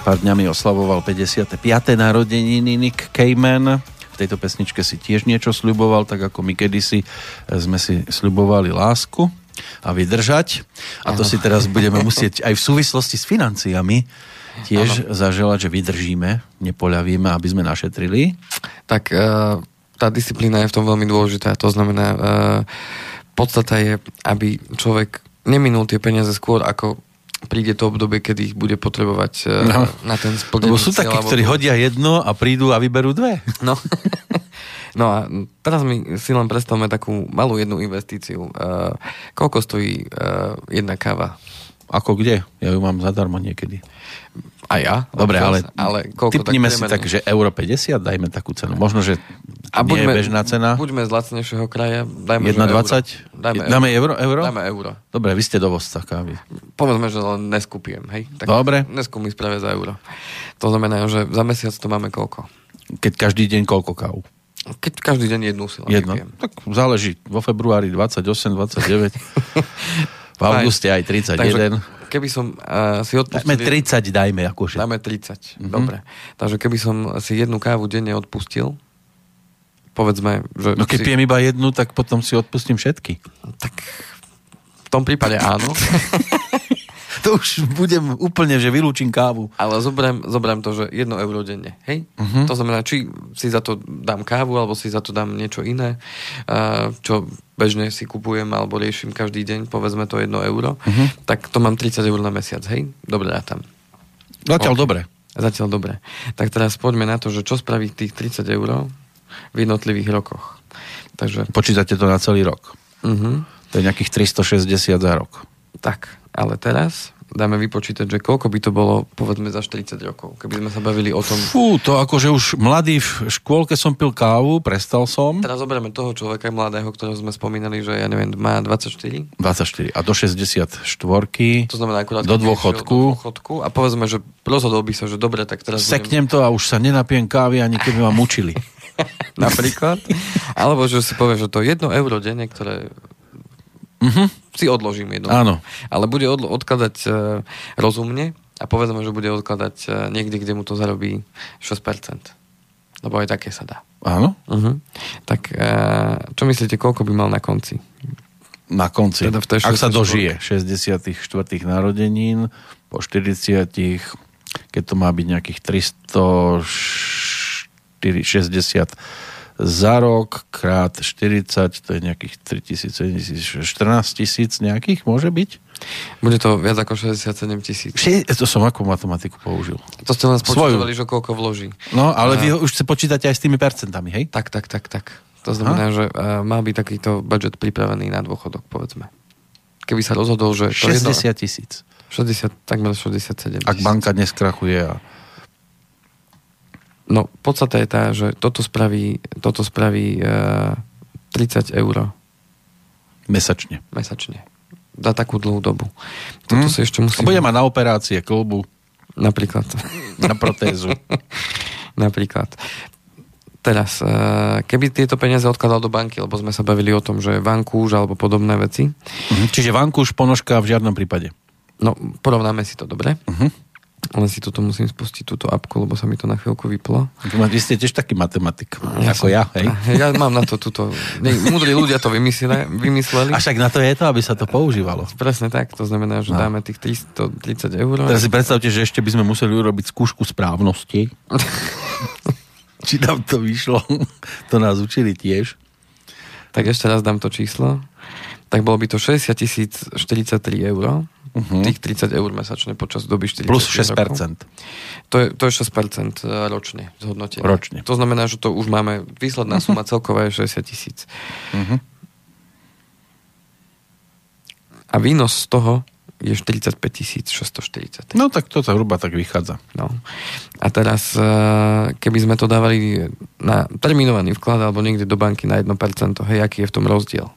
pár dňami oslavoval 55. narodeniny Nick Cayman. V tejto pesničke si tiež niečo sľuboval, tak ako my kedysi sme si sľubovali lásku a vydržať. A to si teraz budeme musieť aj v súvislosti s financiami tiež zaželať, že vydržíme, nepoľavíme, aby sme našetrili. Tak tá disciplína je v tom veľmi dôležitá. To znamená, podstata je, aby človek neminul tie peniaze skôr, ako príde to obdobie, kedy ich bude potrebovať na ten splnený Lebo sú takí, ktorí hodia jedno a prídu a vyberú dve. No. No a teraz si len predstavme takú malú jednu investíciu. Koľko stojí jedna káva? Ako kde? Ja ju mám zadarmo niekedy. A ja? Dobre, ale koľko, typnime si tak, že euro 50, dajme takú cenu. Možno, že nie je bežná cena. Buďme z lacnejšieho kraja. 1,20? Dáme euro? Dáme euro. Dobre, vy ste dovozca kávy. Povedzme, že len neskúpim, hej? Tak dobre. Nesku mi spravia za euro. To znamená, že za mesiac to máme koľko? Keď každý deň koľko kávu? Keď každý deň jednu si len vypijem. Tak záleží. Vo februári 28, 29. V auguste aj 31. Takže keby som si odpustil... Dajme 30, dajme akože. Dáme 30, dobre. Takže keby som si jednu kávu denne odpustil, povedzme, že... No keď pijem iba jednu, tak potom si odpustím všetky. Tak v tom prípade áno. To už budem úplne, že vylúčim kávu. Ale zoberiem to, že 1 euro denne, hej? To znamená, či si za to dám kávu, alebo si za to dám niečo iné, čo bežne si kupujem, alebo riešim každý deň, povedzme to 1 euro, tak to mám 30 eur na mesiac, hej? Dobre, dátam. Zatiaľ dobre. Zatiaľ dobre. Tak teraz poďme na to, že čo spraví tých 30 eur v jednotlivých rokoch. Takže... Počítate to na celý rok. To je nejakých 360 za rok. Tak, ale teraz dáme vypočítať, že koľko by to bolo, povedzme, za 40 rokov. Keby sme sa bavili o tom... Fú, to akože už mladý v škôlke som pil kávu, prestal som. Teraz zoberieme toho človeka mladého, ktorého sme spomínali, že ja neviem, má 24. 24. A do 64. To znamená akurát... Do dôchodku. A povedzme, že rozhodol by sa, že dobre, tak teraz... Seknem to a už sa nenapijem kávy, ani keby ma mučili. Napríklad. Alebo že si povie, že to 1 euro denne, ktoré... si odložím jedno. Áno. Ale bude odkladať rozumne a povedzme, že bude odkladať niekde, kde mu to zarobí 6%. Lebo aj také sa dá. Áno. Tak čo myslíte, koľko by mal na konci? Na konci. Teda ak sa dožije 64. narodenín, po 40, keď to má byť nejakých 360 za rok krát 40, to je nejakých 3 000, 14 000 nejakých, môže byť? Bude to viac ako 67 000. To som ako matematiku použil. To ste len spočítali, že koľko vloží. No, ale vy už sa počítate aj s tými percentami, hej? Tak. To znamená, že má byť takýto budget pripravený na dôchodok, povedzme. Keby sa rozhodol, že... 60 000. Takmer 67 000. Ak banka neskrachuje a... No, podstata je tá, že toto spraví 30 eur. Mesačne. Za takú dlhú dobu. Toto si ešte musím... Bude mať na operácie klbu. Napríklad. Na protézu. Napríklad. Teraz, keby tieto peniaze odkladal do banky, lebo sme sa bavili o tom, že vankúš alebo podobné veci. Čiže vankúš, ponožka v žiadnom prípade. No, porovnáme si to, dobre? Len si toto musím spustiť, túto apku, lebo sa mi to na chvíľku vyplo. Vy ste tiež taký matematik, ako ja, hej? Ja mám na to túto... Múdri ľudia to vymysleli. A však na to je to, aby sa to používalo. Presne tak, to znamená, že dáme tých 330 eur. Teraz si predstavte, že ešte by sme museli urobiť skúšku správnosti. Či nám to vyšlo. To nás učili tiež. Tak ešte raz dám to číslo. Tak bolo by to 60 043 eur. Tých 30 eur mesačne počas doby 40 plus 6%. To je 6% ročne zhodnotenie. Ročne. To znamená, že to už máme, výsledná suma celková je 60 000. A výnos z toho je 45 640. No tak to zhruba tak vychádza. No. A teraz, keby sme to dávali na terminovaný vklad alebo niekde do banky na 1%, hej, aký je v tom rozdiel?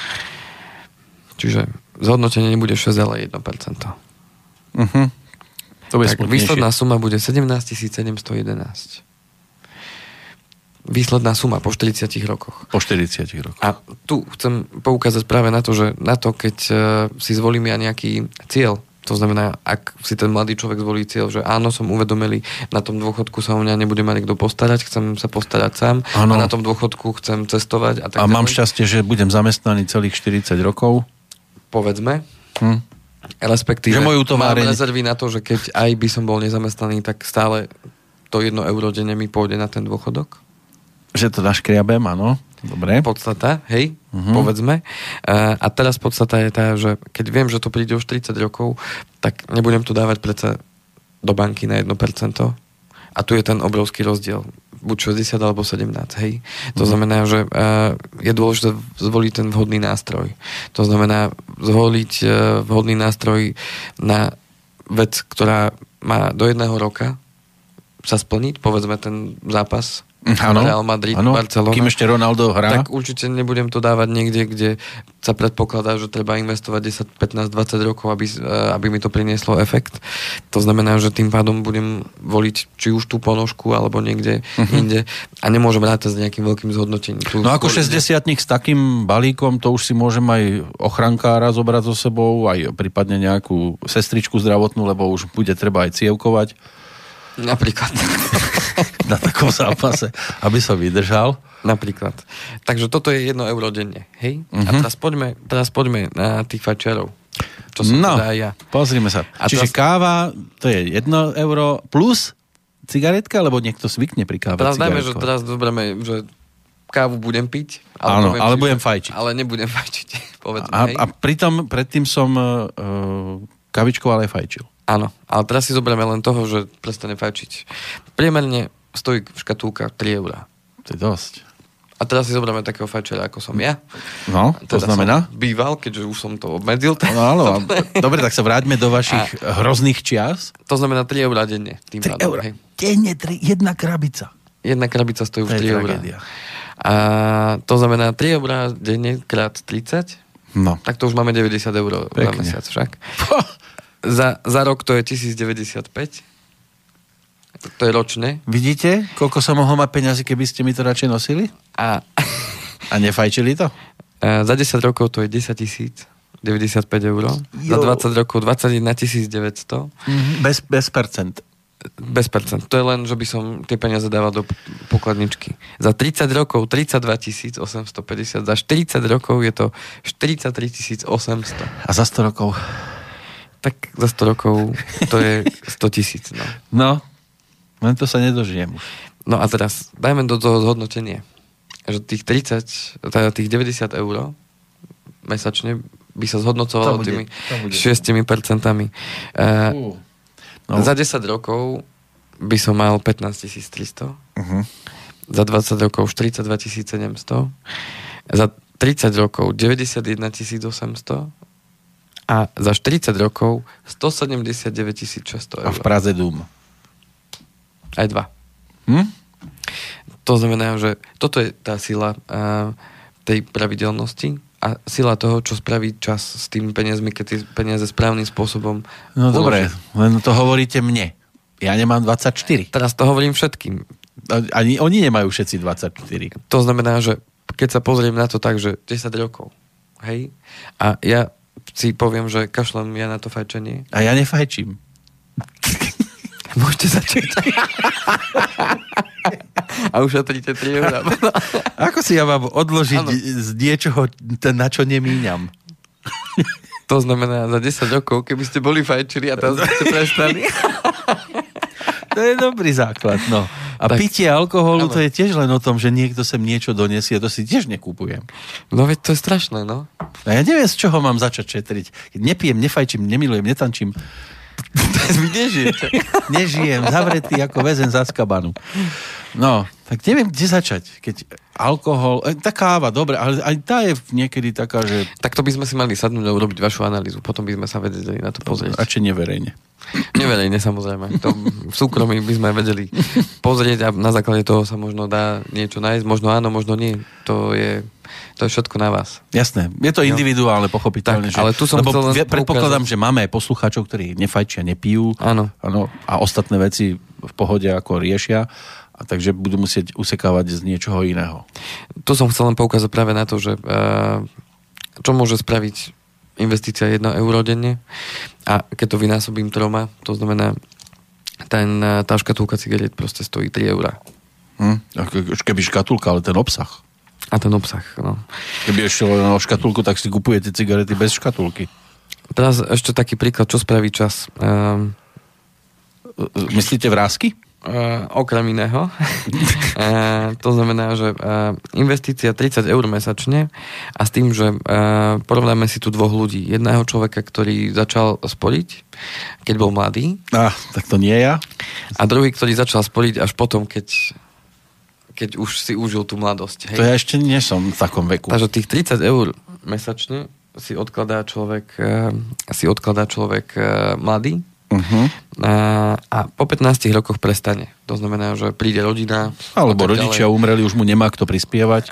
Čiže zhodnotenie nebude 6, ale 1%. To bude tak výsledná suma bude 17 711. Výsledná suma po 40 rokoch. Po 40 rokoch. A tu chcem poukázať práve na to, že na to, keď si zvolím ja nejaký cieľ, To znamená, ak si ten mladý človek zvolí cieľ, že áno, som uvedomelý, na tom dôchodku sa o mňa nebude mať niekto postarať, chcem sa postarať sám, ano. a na tom dôchodku chcem cestovať. A mám šťastie, že budem zamestnaný celých 40 rokov. Povedzme. Respektíve, že moju mám rezervy na to, že keď aj by som bol nezamestnaný, tak stále to 1 euro denne mi pôjde na ten dôchodok. Že to naškriabem, áno. Dobre. Podstata, hej, povedzme. A teraz podstata je tá, že keď viem, že to príde už 30 rokov, tak nebudem to dávať predsa do banky na 1%. A tu je ten obrovský rozdiel. Buď 60 alebo 17, hej. To znamená, že je dôležité zvoliť ten vhodný nástroj. To znamená zvoliť vhodný nástroj na vec, ktorá má do 1 roka sa splniť, povedzme ten zápas Real Madrid, Barcelona. Kým ešte Ronaldo hrá. Tak určite nebudem to dávať niekde, kde sa predpokladá, že treba investovať 10, 15, 20 rokov, aby mi to prinieslo efekt. To znamená, že tým pádom budem voliť či už tú ponožku, alebo niekde inde a nemôžem rátať s nejakým veľkým zhodnotením. No ako 60-tník s takým balíkom, to už si môžem aj ochrankára zobrať so sebou, aj prípadne nejakú sestričku zdravotnú, lebo už bude treba aj cievkovať. Napríklad. Na takom zápase, aby som vydržal. Napríklad. Takže toto je 1 euro denne, hej? A teraz poďme na tých fajčiarov. Čo som teda aj ja. Pozrime sa. Čiže káva, to je 1 euro plus cigaretka, alebo niekto zvykne pri káve teraz cigaretko? Dajme, že teraz zoberieme, že kávu budem piť. Áno, ale budem fajčiť. Ale nebudem fajčiť, povedzme, hej? A predtým som kavičkou ale fajčil. Áno, ale teraz si zoberieme len toho, že prestane fajčiť. Priemerne stojí škatulka 3 eurá. To je dosť. A teraz si zoberieme takého fajčera, ako som ja. No, to teda znamená? Býval, keďže už som to obmedzil. No, áno. Dobre, tak sa vráťme do vašich hrozných čias. To znamená 3 eurá denne. 3 eurá. Denne 1 krabica. 1 krabica stojí už 3 eurá. A to znamená 3 eurá denne krát 30. No. Tak to už máme 90 eur za mesiac však. Za rok to je 1095. To je ročne. Vidíte, koľko som mohol mať peňazí, keby ste mi to radšej nosili? A nefajčili to? Za 10 rokov to je 10 095 eur. Za 20 rokov 21 900. Bez percent. Bez percent. To je len, že by som tie peniaze dával do pokladničky. Za 30 rokov 32 850. Za 40 rokov je to 43 800. A za 100 rokov? Tak za 100 rokov to je 100 000. No, len to sa nedožijem už. No a teraz dajme do toho zhodnotenie, že tých 90 eur mesačne by sa zhodnocovalo tými 6%. Za 10 rokov by som mal 15 300. Za 20 rokov 42 700. Za 30 rokov 91 800. A za 40 rokov 179 600 eur. A v Praze Dům. Aj 2. To znamená, že toto je tá sila tej pravidelnosti a sila toho, čo spraví čas s tými peniazmi, keď tie peniaze správnym spôsobom No dobre, len to hovoríte mne. Ja nemám 24. Teraz to hovorím všetkým. Ani oni nemajú všetci 24. To znamená, že keď sa pozriem na to tak, že 10 rokov, hej, a ja si poviem, že kašlem ja na to fajčenie. A ja nefajčím. Môžete začať. A ušetríte 3 eurá. Ako si ja mám odložiť z niečoho, na čo nemíňam? To znamená, za 10 rokov, keby ste boli fajčili a teraz ste prestali. To je dobrý základ, no. A tak, pitie alkoholu, to je tiež len o tom, že niekto sem niečo donesie, to si tiež nekúpujem. No veď to je strašné, no. A ja neviem, z čoho mám začať šetriť. Keď nepijem, nefajčím, nemilujem, netančím. Vy nežijete. Nežijem, zavretý ako väzen z Azkabanu. No, tak neviem, kde začať. Keď alkohol, tá káva, dobre, ale aj tá je niekedy taká, že... Tak to by sme si mali sadnúť a urobiť vašu analýzu. Potom by sme sa vedeli na to pozrieť. Radšej neverejne. Neverejne, samozrejme. To v súkromí by sme vedeli pozrieť a na základe toho sa možno dá niečo nájsť. Možno áno, možno nie. To je všetko na vás. Jasné. Je to individuálne, pochopiteľne. Tak, ale tu som chcel predpokladám, že máme aj poslucháčov, ktorí nefajčia, nepijú. Áno. A ostatné veci v pohode ako riešia. A takže budú musieť usekávať z niečoho iného. Tu som chcel len poukázať práve na to, že čo môže spraviť investícia 1 euro denne a keď to vynásobím 3, to znamená tá škatulka cigariet proste stojí 3 eurá. Keby škatulka, ale ten obsah. A ten obsah, no. Keby ešte len o škatulku, tak si kupujete cigarety bez škatulky. Teraz ešte taký príklad, čo spraví čas. Myslíte vrásky? Okrem iného. To znamená, že investícia 30 eur mesačne a s tým, že porovnáme si tu 2 ľudí. Jedného človeka, ktorý začal sporiť, keď bol mladý. Tak to nie ja. A druhý, ktorý začal sporiť až potom, keď už si užil tú mladosť. Hej. To ja ešte nie som v takom veku. Takže tých 30 eur mesačne si odkladá človek mladý. A po 15 rokoch prestane. To znamená, že príde rodina. Alebo rodičia umreli, už mu nemá kto prispievať.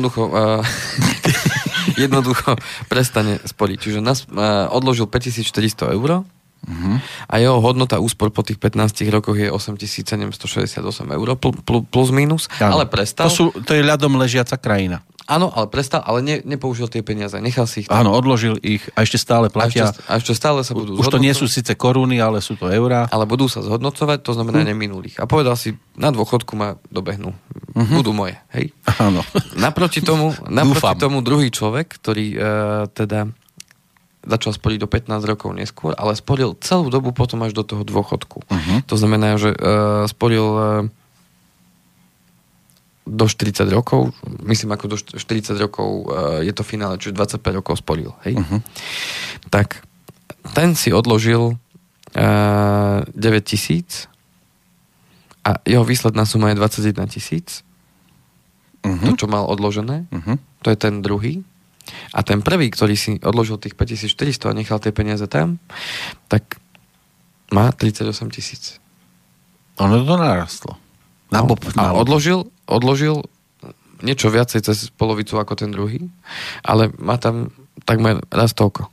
Jednoducho prestane sporiť. Čiže odložil 5400 eur a jeho hodnota úspor po tých 15 rokoch je 8768 eur plus minus, ale prestal. To je ľadom ležiaca krajina. Áno, ale prestal, ale nepoužil tie peniaze, nechal si ich tam. Áno, odložil ich a ešte stále platia. A ešte stále sa budú Už to nie sú síce koruny, ale sú to eurá. Ale budú sa zhodnocovať, to znamená neminulých. A povedal si, na dôchodku ma dobehnú. Budú moje, hej? Áno. Naproti tomu druhý človek, ktorý teda začal sporiť do 15 rokov neskôr, ale sporil celú dobu potom až do toho dôchodku. To znamená, že sporil do 40 rokov, myslím ako do 40 rokov je to finále, čiže 25 rokov sporil, hej? Tak ten si odložil 9 000 a jeho výsledná suma je 21 000. To, čo mal odložené, to je ten druhý. A ten prvý, ktorý si odložil tých 5400 a nechal tie peniaze tam, tak má 38 000. Ono to narastlo. A odložil niečo viacej cez polovicu ako ten druhý, ale má tam takmer raz toľko.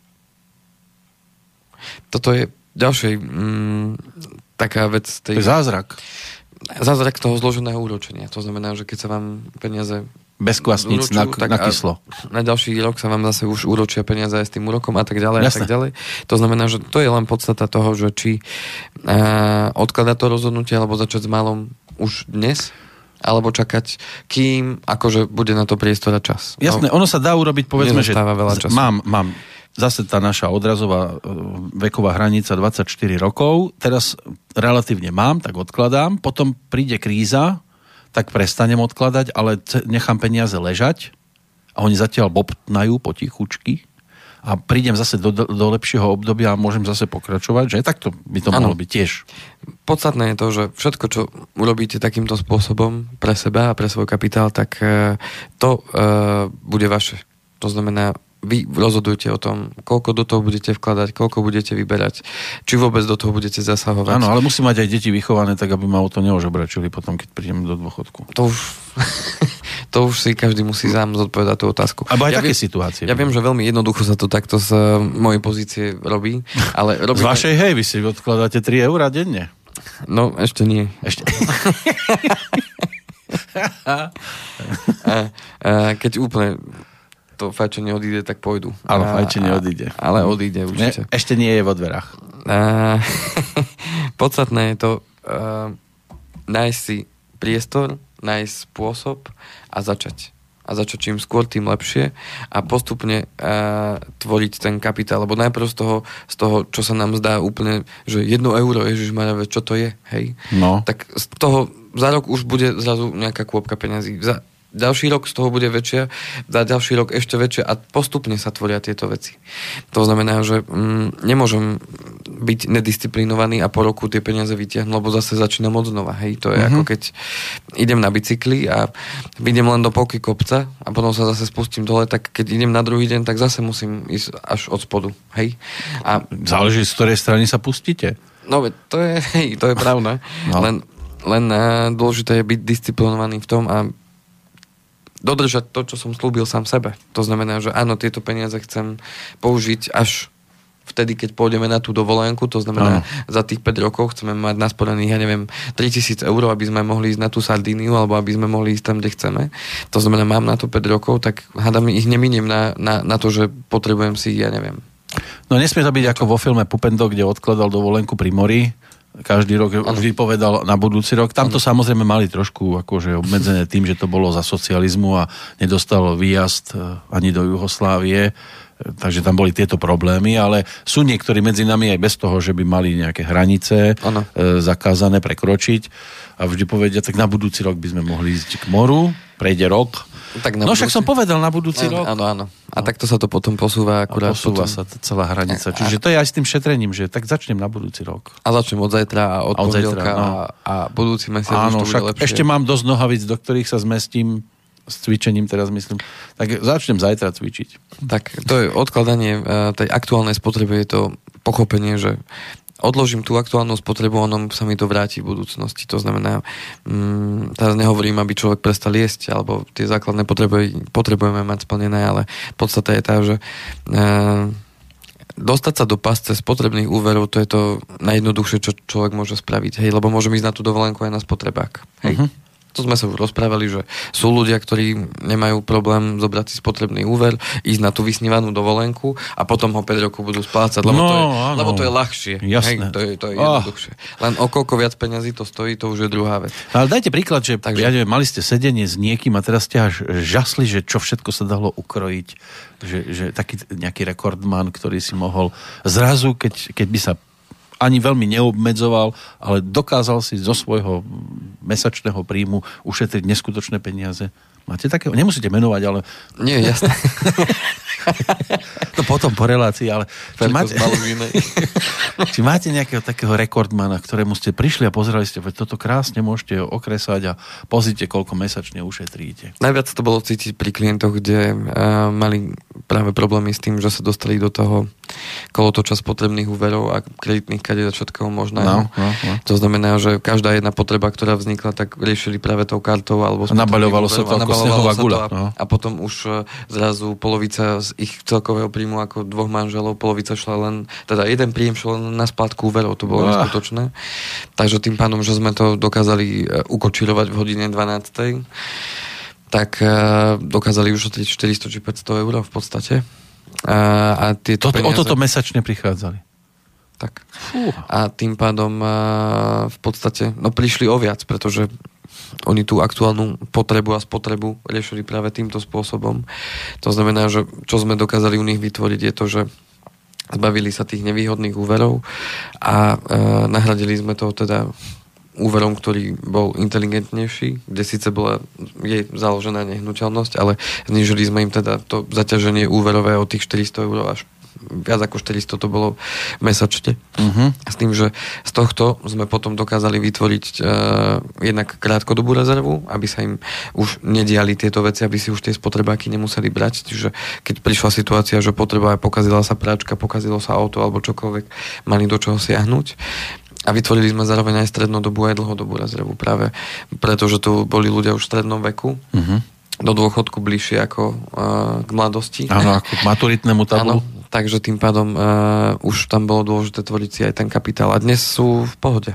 Toto je ďalšia taká vec. To je zázrak. Zázrak toho zloženého úročenia. To znamená, že keď sa vám peniaze bez kvasníc na kyslo. Na ďalší rok sa vám zase už úročia peniaze aj s tým úrokom a tak ďalej. A tak ďalej. To znamená, že to je len podstata toho, že či odkladať to rozhodnutie alebo začať s malom už dnes, alebo čakať, kým akože bude na to priestor a čas. Jasné, ono sa dá urobiť, povedzme, že veľa času. Mám zase tá naša odrazová veková hranica 24 rokov, teraz relatívne mám, tak odkladám, potom príde kríza, tak prestanem odkladať, ale nechám peniaze ležať a oni zatiaľ bobtnajú potichučky a prídem zase do lepšieho obdobia a môžem zase pokračovať, že takto by to mohlo byť tiež. Podstatné je to, že všetko, čo urobíte takýmto spôsobom pre seba a pre svoj kapitál, tak to bude vaše. To znamená, vy rozhodujete o tom, koľko do toho budete vkladať, koľko budete vyberať, či vôbec do toho budete zasahovať. Áno, ale musím mať aj deti vychované, tak aby ma o to neožobračili potom, keď prídem do dôchodku. To už si každý musí sám zodpovedať tú otázku. Alebo aj také situácie. Ja viem, že veľmi jednoducho sa to takto z mojej pozície robí, ale z vašej, hej, vy si odkladáte 3 eurá denne. No, ešte nie. Keď úplne to fajčenie odíde, tak pôjdu. Ale fajčenie odíde. Ale odíde určite. Ešte nie je vo dverách. Podstatné je to nájsť si priestor, nájsť spôsob a začať. A začať čím skôr, tým lepšie a postupne tvoriť ten kapitál. Lebo najprv z toho, čo sa nám zdá úplne, že 1 euro, ježišmarja, čo to je, hej? No. Tak z toho za rok už bude zrazu nejaká kôpka peňazí. Za ďalší rok z toho bude väčšia, za ďalší rok ešte väčšia a postupne sa tvoria tieto veci. To znamená, že nemôžem byť nedisciplinovaný a po roku tie peniaze vytiahnu, lebo zase začínam od znova. Hej, to je ako keď idem na bicykli a idem len do polky kopca a potom sa zase spustím dole, tak keď idem na druhý deň, tak zase musím ísť až od spodu. Hej. A záleží, z ktorej strany sa pustíte. No, to je pravda. No. Len dôležité je byť disciplinovaný v tom a dodržať to, čo som slúbil sám sebe. To znamená, že áno, tieto peniaze chcem použiť až vtedy, keď pôjdeme na tú dovolenku, to znamená za tých 5 rokov chceme mať nasporených, 3000 eur, aby sme mohli ísť na tú Sardíniu, alebo aby sme mohli ísť tam, kde chceme. To znamená, mám na to 5 rokov, tak hádam, ich neminiem na to, že potrebujem si, No nesmie to byť ako vo filme Pupendo, kde odkladal dovolenku pri mori. Každý rok už vypovedal na budúci rok. Tam to samozrejme mali trošku akože obmedzené tým, že to bolo za socializmu a nedostal výjazd ani do Juhoslávie. Takže tam boli tieto problémy, ale sú niektorí medzi nami aj bez toho, že by mali nejaké hranice zakázané prekročiť. A vždy povedia, tak na budúci rok by sme mohli ísť k moru, prejde rok. Tak no však som povedal na budúci rok. Áno. A takto sa to potom posúva akurát. Posúva sa celá hranica. Čiže to je aj s tým šetrením, že tak začnem na budúci rok. A začnem od zajtra a od pondelka a budúci mesiac už to bude lepšie. Ešte mám dosť nohavíc, do ktorých sa zmestím s cvičením teraz myslím. Tak začnem zajtra cvičiť. Tak to je odkladanie tej aktuálnej spotreby, je to pochopenie, že odložím tú aktuálnu spotrebu, ono sa mi to vráti v budúcnosti. To znamená, teraz nehovorím, aby človek prestal jesť, alebo tie základné potrebujeme mať splnené, ale podstata je tá, že dostať sa do pasce spotrebných úverov, to je to najjednoduchšie, čo človek môže spraviť. Hej, lebo môžem ísť na tú dovolenku aj na spotrebák. Hej. To sme sa už rozprávali, že sú ľudia, ktorí nemajú problém zobrať si spotrebný úver, ísť na tú vysnívanú dovolenku a potom ho 5 rokov budú splácať, lebo to je ľahšie. Jasné. Hej, to je jednoduchšie. Len o koľko viac peňazí to stojí, to už je druhá vec. Ale dajte príklad, že ja neviem, mali ste sedenie s niekým a teraz ste až žasli, že čo všetko sa dalo ukrojiť. Že taký nejaký rekordman, ktorý si mohol zrazu, keď by sa ani veľmi neobmedzoval, ale dokázal si zo svojho mesačného príjmu ušetriť neskutočné peniaze. Máte také? Nemusíte menovať, ale... Nie, jasné. To potom po relácii, ale... Či máte nejakého takého rekordmana, ktorému ste prišli a pozerali ste, veď toto krásne môžete okresať a pozrite, koľko mesačne ušetríte. Najviac to bolo cítiť pri klientoch, kde mali práve problémy s tým, že sa dostali do toho kolotoča spotrebných úverov a kreditných kadiet a všetkého možného. No. To znamená, že každá jedna potreba, ktorá vznikla, tak riešili práve tou kartou alebo nabaľovalo sa to ako snehová guľa. A potom už zrazu polovica z ich celkového príjmu ako dvoch manželov, polovica šla len, teda jeden príjem šlo len na splátku úverov, to bolo neskutočné. Takže tým pádom, že sme to dokázali ukočírovať v hodine 12. tak dokázali ušetriť 400 či 500 eur v podstate. A tieto peniaze... O toto mesačne prichádzali. Tak. A tým pádom v podstate prišli o viac, pretože oni tú aktuálnu potrebu a spotrebu riešili práve týmto spôsobom. To znamená, že čo sme dokázali u nich vytvoriť je to, že zbavili sa tých nevýhodných úverov a nahradili sme to teda úverom, ktorý bol inteligentnejší, kde síce bola jej založená nehnuteľnosť, ale znížili sme im teda to zaťaženie úverové od tých 400 eur až viac ako 400 to bolo mesačne. S tým, že z tohto sme potom dokázali vytvoriť jednak krátkodobú rezervu, aby sa im už nediali tieto veci, aby si už tie spotrebáky nemuseli brať. Čiže keď prišla situácia, že potreba pokazila sa práčka, pokazilo sa auto alebo čokoľvek, mali do čoho siahnuť. A vytvorili sme zároveň aj strednodobú aj dlhodobú rezervu práve, pretože tu boli ľudia už v strednom veku, do dôchodku bližšie ako k mladosti. Áno, ako k maturitnému tabulu. Áno, takže tým pádom už tam bolo dôležité tvoriť si aj ten kapitál. A dnes sú v pohode.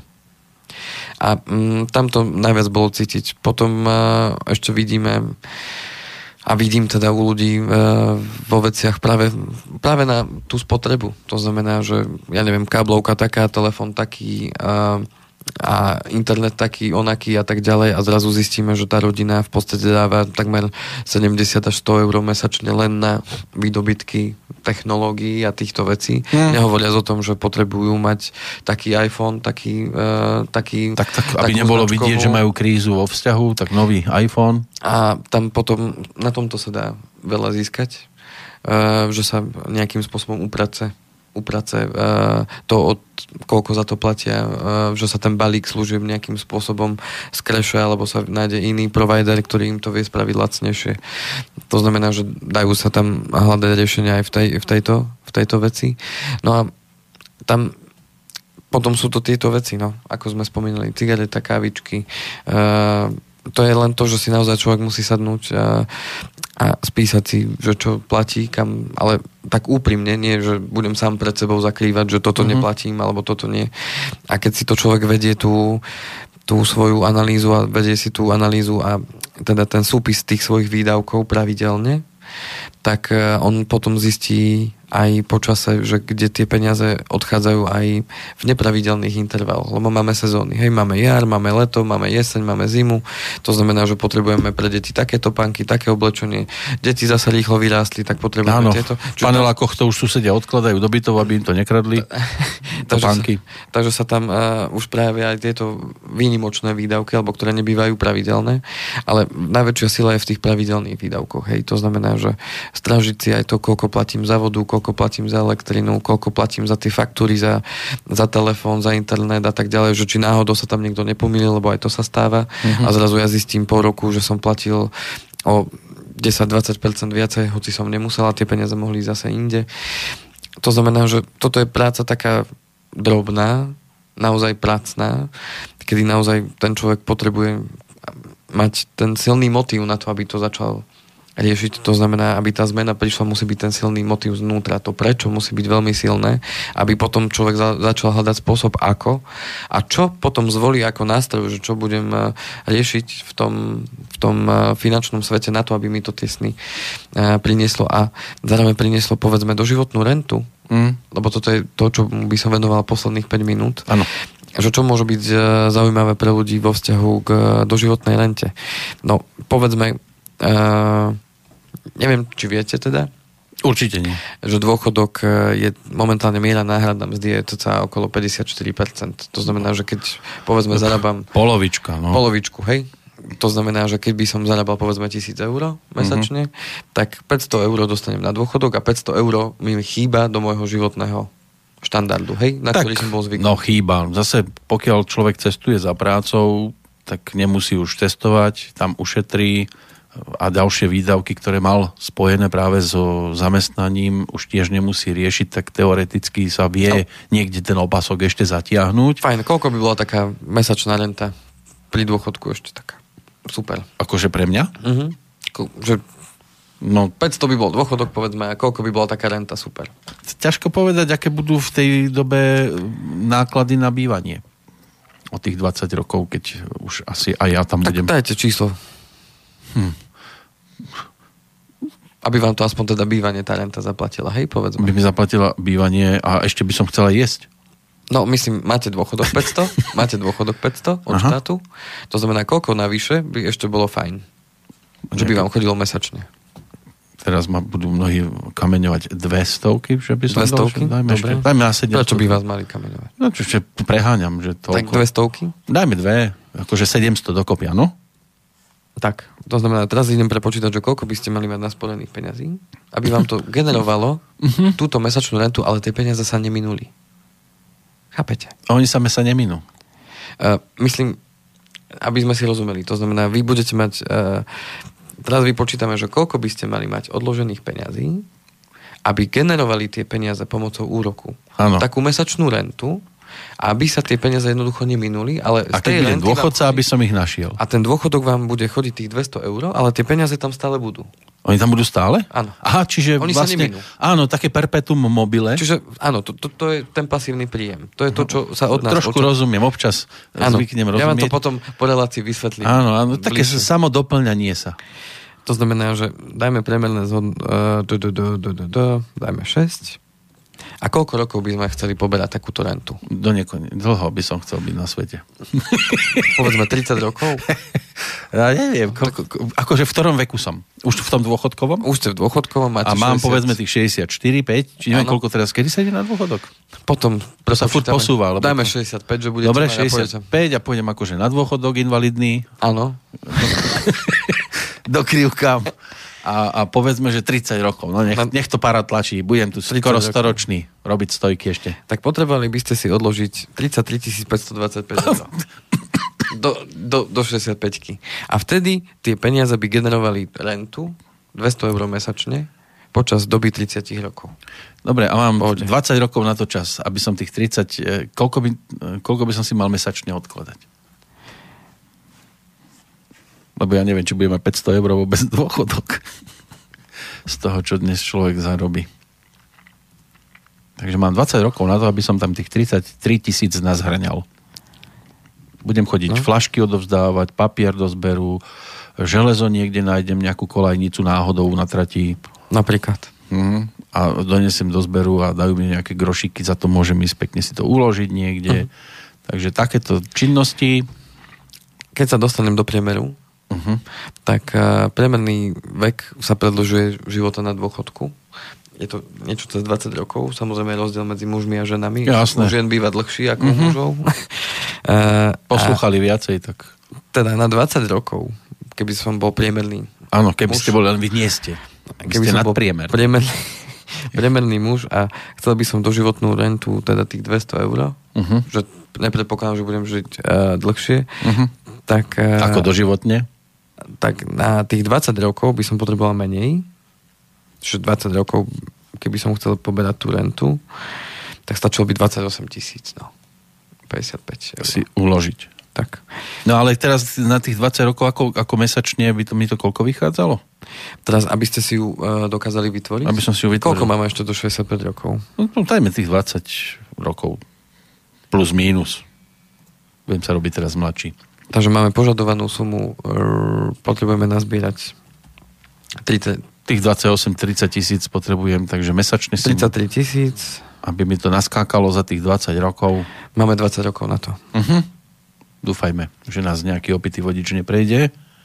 A tam to najviac bolo cítiť. Potom ešte vidíme a vidím teda u ľudí vo veciach práve na tú spotrebu. To znamená, že ja neviem, káblovka taká, telefon taký a internet taký, onaký a tak ďalej a zrazu zistíme, že tá rodina v podstate dáva takmer 70 až 100 eur mesačne len na výdobytky technológií a týchto vecí. Nehovoriac o tom, že potrebujú mať taký iPhone, taký tak aby nebolo značkovú vidieť, že majú krízu vo vzťahu, tak nový iPhone. A tam potom na tomto sa dá veľa získať, že sa nejakým spôsobom uprace to, od koľko za to platia, že sa ten balík služieb nejakým spôsobom skreše, alebo sa nájde iný provider, ktorý im to vie spraviť lacnejšie. To znamená, že dajú sa tam hľadať riešenia aj v tejto veci. No a tam potom sú to tieto veci, ako sme spomínali, cigareta, kávičky. To je len to, že si naozaj človek musí sadnúť a spísať si, že čo platí, kam, ale tak úprimne, nie, že budem sám pred sebou zakrývať, že toto neplatím, alebo toto nie. A keď si to človek vedie tú svoju analýzu a vedie si tú analýzu a teda ten súpis tých svojich výdavkov pravidelne, tak on potom zistí aj po čase, že kde tie peniaze odchádzajú aj v nepravidelných intervaloch, lebo máme sezóny. Hej, máme jar, máme leto, máme jeseň, máme zimu. To znamená, že potrebujeme pre deti také topánky, také oblečenie. Deti zase rýchlo vyrástli, tak potrebujeme tieto. V panelákoch to už susedia odkladajú do bytov, aby im to nekradli. Topánky. Takže sa tam už prejavia aj tieto výnimočné výdavky, alebo ktoré nebývajú pravidelné, ale najväčšia sila je v tých pravidelných výdavkoch. Hej, to znamená, že strážiť si aj to, koľko platím za vodu, koľko platím za elektrinu, koľko platím za tie faktúry, za telefón, za internet a tak ďalej, že či náhodou sa tam niekto nepomýlil, lebo aj to sa stáva a zrazu ja zistím po roku, že som platil o 10-20% viacej, hoci som nemusela, tie peniaze mohli ísť zase inde. To znamená, že toto je práca taká drobná, naozaj pracná, kedy naozaj ten človek potrebuje mať ten silný motív na to, aby to začal riešiť. To znamená, aby tá zmena prišla, musí byť ten silný motív znútra. To prečo musí byť veľmi silné, aby potom človek začal hľadať spôsob ako a čo potom zvolí ako nástroj, že čo budem riešiť v tom finančnom svete na to, aby mi to tie sny prinieslo a zároveň prinieslo povedzme doživotnú rentu. Lebo toto je to, čo by som venoval posledných 5 minút. Áno. Že čo môže byť zaujímavé pre ľudí vo vzťahu k doživotnej rente. No, povedzme, neviem, či viete teda? Určite nie. Že dôchodok je momentálne miera náhradná mzdy je cca okolo 54%. To znamená, že keď povedzme zarábam... Polovička, no. Polovičku, hej? To znamená, že keď by som zarábal povedzme 1,000 eur mesačne, tak 500 eur dostanem na dôchodok a 500 eur mi chýba do môjho životného štandardu, hej? Na ktorý som bol zvyknutý. No chýba. Zase pokiaľ človek cestuje za prácou, tak nemusí už testovať, tam ušetrí a ďalšie výdavky, ktoré mal spojené práve so zamestnaním, už tiež nemusí riešiť, tak teoreticky sa vie niekde ten opasok ešte zatiahnuť. Fajn, koľko by bola taká mesačná renta pri dôchodku ešte taká? Super. Akože pre mňa? Že no 500 by bol dôchodok, povedzme, a koľko by bola taká renta? Super. Ťažko povedať, aké budú v tej dobe náklady na bývanie. O tých 20 rokov, keď už asi aj ja tam budem. Tak dajte číslo. Aby vám to aspoň teda bývanie tá renta zaplatila, hej, povedzme. By mi zaplatila bývanie a ešte by som chcela jesť. No, myslím, máte dôchodok 500? Máte dôchodok 500 od štátu? To znamená, koľko navyše by ešte bolo fajn? Že by vám chodilo mesačne. Teraz ma budú mnohí kameňovať 200, že by som 200? Dobre. Dajme na 700. Prečo by vás mali kameňovať? No, čo preháňam, že toľko. Tak 200? Dajme 2, akože 700 dokopy, áno? Tak, to znamená, teraz idem prepočítať, že koľko by ste mali mať nasporených peňazí, aby vám to generovalo túto mesačnú rentu, ale tie peniaze sa neminuli. Chápete? A oni same sa neminú. Myslím, aby sme si rozumeli. To znamená, vy budete mať... teraz vypočítame, že koľko by ste mali mať odložených peňazí, aby generovali tie peniaze pomocou úroku. Áno. Takú mesačnú rentu, aby sa tie peniaze jednoducho neminuli, ale a z tej renty dôchodca, aby som ich našiel. A ten dôchodok vám bude chodiť tých 200 eur, ale tie peniaze tam stále budú. Oni tam budú stále? Áno. Aha, čiže oni vlastne... Áno, také perpetuum mobile. Čiže áno, to je ten pasívny príjem. To je to, čo sa od nás... Trošku rozumiem, občas zvyknem rozumieť. Ja vám to potom po relácii vysvetlím. Áno, také samodoplňanie sa. To znamená, že dajme priemerné dajme 6. A koľko rokov by sme chceli poberať takúto rentu? Dlho by som chcel byť na svete. Povedzme 30 rokov? Ja neviem. Akože v ktorom veku som? Už v tom dôchodkovom? Už ste v dôchodkovom, máte 60. A mám povedzme tých 64, 5? Či neviem, koľko teraz, kedy sa ide na dôchodok? Potom sa furt posúva. Dajme 65, že budete... Dobre, 65 a pôjdem akože na dôchodok invalidný. Áno. Dokrývkam. A povedzme, že 30 rokov. No nech to para tlačí. Budem tu skoro storočný robiť stojky ešte. Tak potrebovali by ste si odložiť 33 525 eur. do 65-ky. A vtedy tie peniaze by generovali rentu 200 eur mesačne počas doby 30 rokov. Dobre, a mám 20 rokov na to čas, aby som tých 30... Koľko by som si mal mesačne odkladať? Lebo ja neviem, či budeme 500 eur vôbec dôchodok z toho, čo dnes človek zarobí. Takže mám 20 rokov na to, aby som tam tých 33 000 nazhrňal. Budem chodiť flašky odovzdávať, papier do zberu, železo niekde nájdem, nejakú kolajnicu náhodou na trati. Napríklad. a donesem do zberu a dajú mi nejaké grošíky, za to môžem ísť pekne si to uložiť niekde. Takže takéto činnosti. Keď sa dostanem do priemeru, tak priemerný vek sa predĺžuje života na dôchodku. Je to niečo cez 20 rokov. Samozrejme je rozdiel medzi mužmi a ženami. Jasné. U žien býva dlhší ako u mužov. Poslúchali viacej, tak... Teda na 20 rokov, keby som bol priemerný. Áno, keby ste boli, len vy nie ste. Keby ste som bol nadpriemer. Priemerný muž a chcel by som doživotnú rentu, teda tých 200 eur, že nepredpokladám, že budem žiť dlhšie, tak... Ako doživotne? Tak na tých 20 rokov by som potreboval menej, že 20 rokov, keby som chcel poberať tú rentu, tak stačilo by 28 000, no. 55 eur. Si uložiť. Tak. No ale teraz na tých 20 rokov, ako mesačne by to mi to koľko vychádzalo? Teraz, aby ste si ju dokázali vytvoriť? Aby som si ju vytvoril. Koľko máme ešte do 65 rokov? No, dajme tých 20 rokov. Plus, mínus. Budem sa robiť teraz mladší. Takže máme požadovanú sumu, potrebujeme nazbierať 30... Tých 28-30 tisíc potrebujem, takže mesačne si... 33 000. Aby mi to naskákalo za tých 20 rokov. Máme 20 rokov na to. Dúfajme, že nás nejaký opitý vodič neprejde.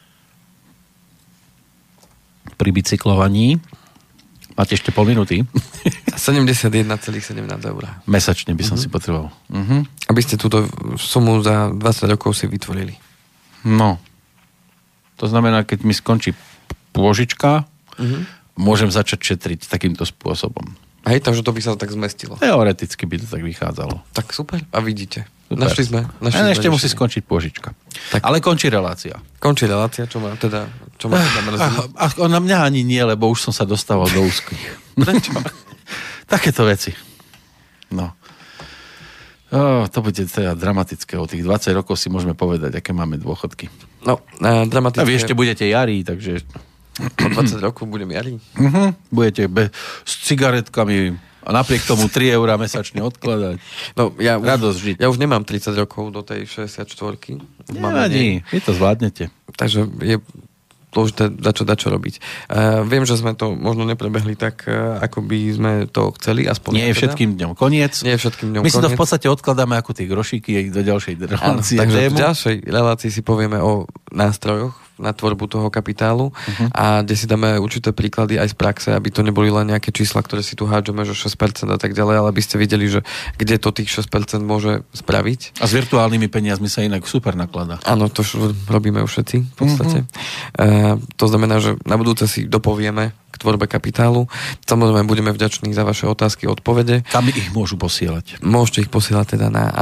Pri bicyklovaní. Máte ešte pol minúty? 71,17 eur. Mesačne by som si potreboval. Aby ste túto sumu za 20 rokov si vytvorili. No. To znamená, keď mi skončí pôžička, môžem začať šetriť takýmto spôsobom. Hej, takže to by sa tak zmestilo. Teoreticky by to tak vychádzalo. Tak super. A vidíte. Super. Našli sme ešte musí skončiť pôžička. Tak. Ale končí relácia. Končí relácia, čo ma teda mrzí. A na mňa ani nie, lebo už som sa dostával do úzkých. Prečo? Takéto veci. No. To bude teda dramatické. O tých 20 rokov si môžeme povedať, aké máme dôchodky. No, dramatické. A vy ešte budete jarí, takže... Po 20 rokov budem jarí. Budete s cigaretkami a napriek tomu 3 eurá mesačne odkladať. No, radosť žiť. Ja už nemám 30 rokov do tej 64-ky. Nevadí, vy to zvládnete. Takže je dôležité dačo robiť. Viem, že sme to možno neprebehli tak, ako by sme to chceli. Aspoň Nie je všetkým dňom koniec. Nie je všetkým dňom My si to v podstate odkladáme ako tie grošíky do ďalšej relácie. Takže v ďalšej relácii si povieme o nástrojoch na tvorbu toho kapitálu a kde si dáme určité príklady aj z praxe, aby to neboli len nejaké čísla, ktoré si tu hádžeme, že 6% a tak ďalej, ale aby ste videli, že kde to tých 6% môže spraviť. A s virtuálnymi peniazmi sa inak super nakladá. Áno, to robíme už všetci v podstate. To znamená, že na budúce si dopovieme k tvorbe kapitálu. Samozrejme budeme vďační za vaše otázky a odpovede. Kam ich môžu posielať? Môžete ich posielať teda na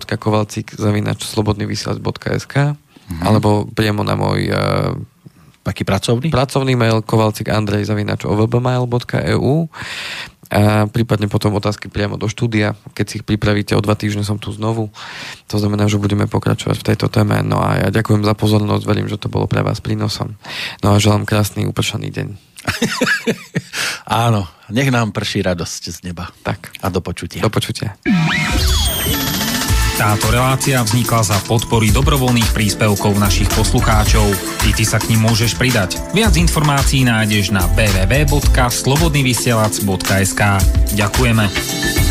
andrej.kovalcik@slobodnyvysielac.sk alebo priamo na môj taký pracovný mail kovalcik@ovbmail.eu a prípadne potom otázky priamo do štúdia. Keď si ich pripravíte, o 2 týždne som tu znovu. To znamená, že budeme pokračovať v tejto téme. No a ja ďakujem za pozornosť, verím, že to bolo pre vás prínosom. No a želám krásny upršaný deň. Áno, nech nám prší radosť z neba. Tak. A do počutia. Do počutia. Táto relácia vznikla za podpory dobrovoľných príspevkov našich poslucháčov. Ty sa k nim môžeš pridať. Viac informácií nájdeš na www.slobodnyvysielac.sk. Ďakujeme.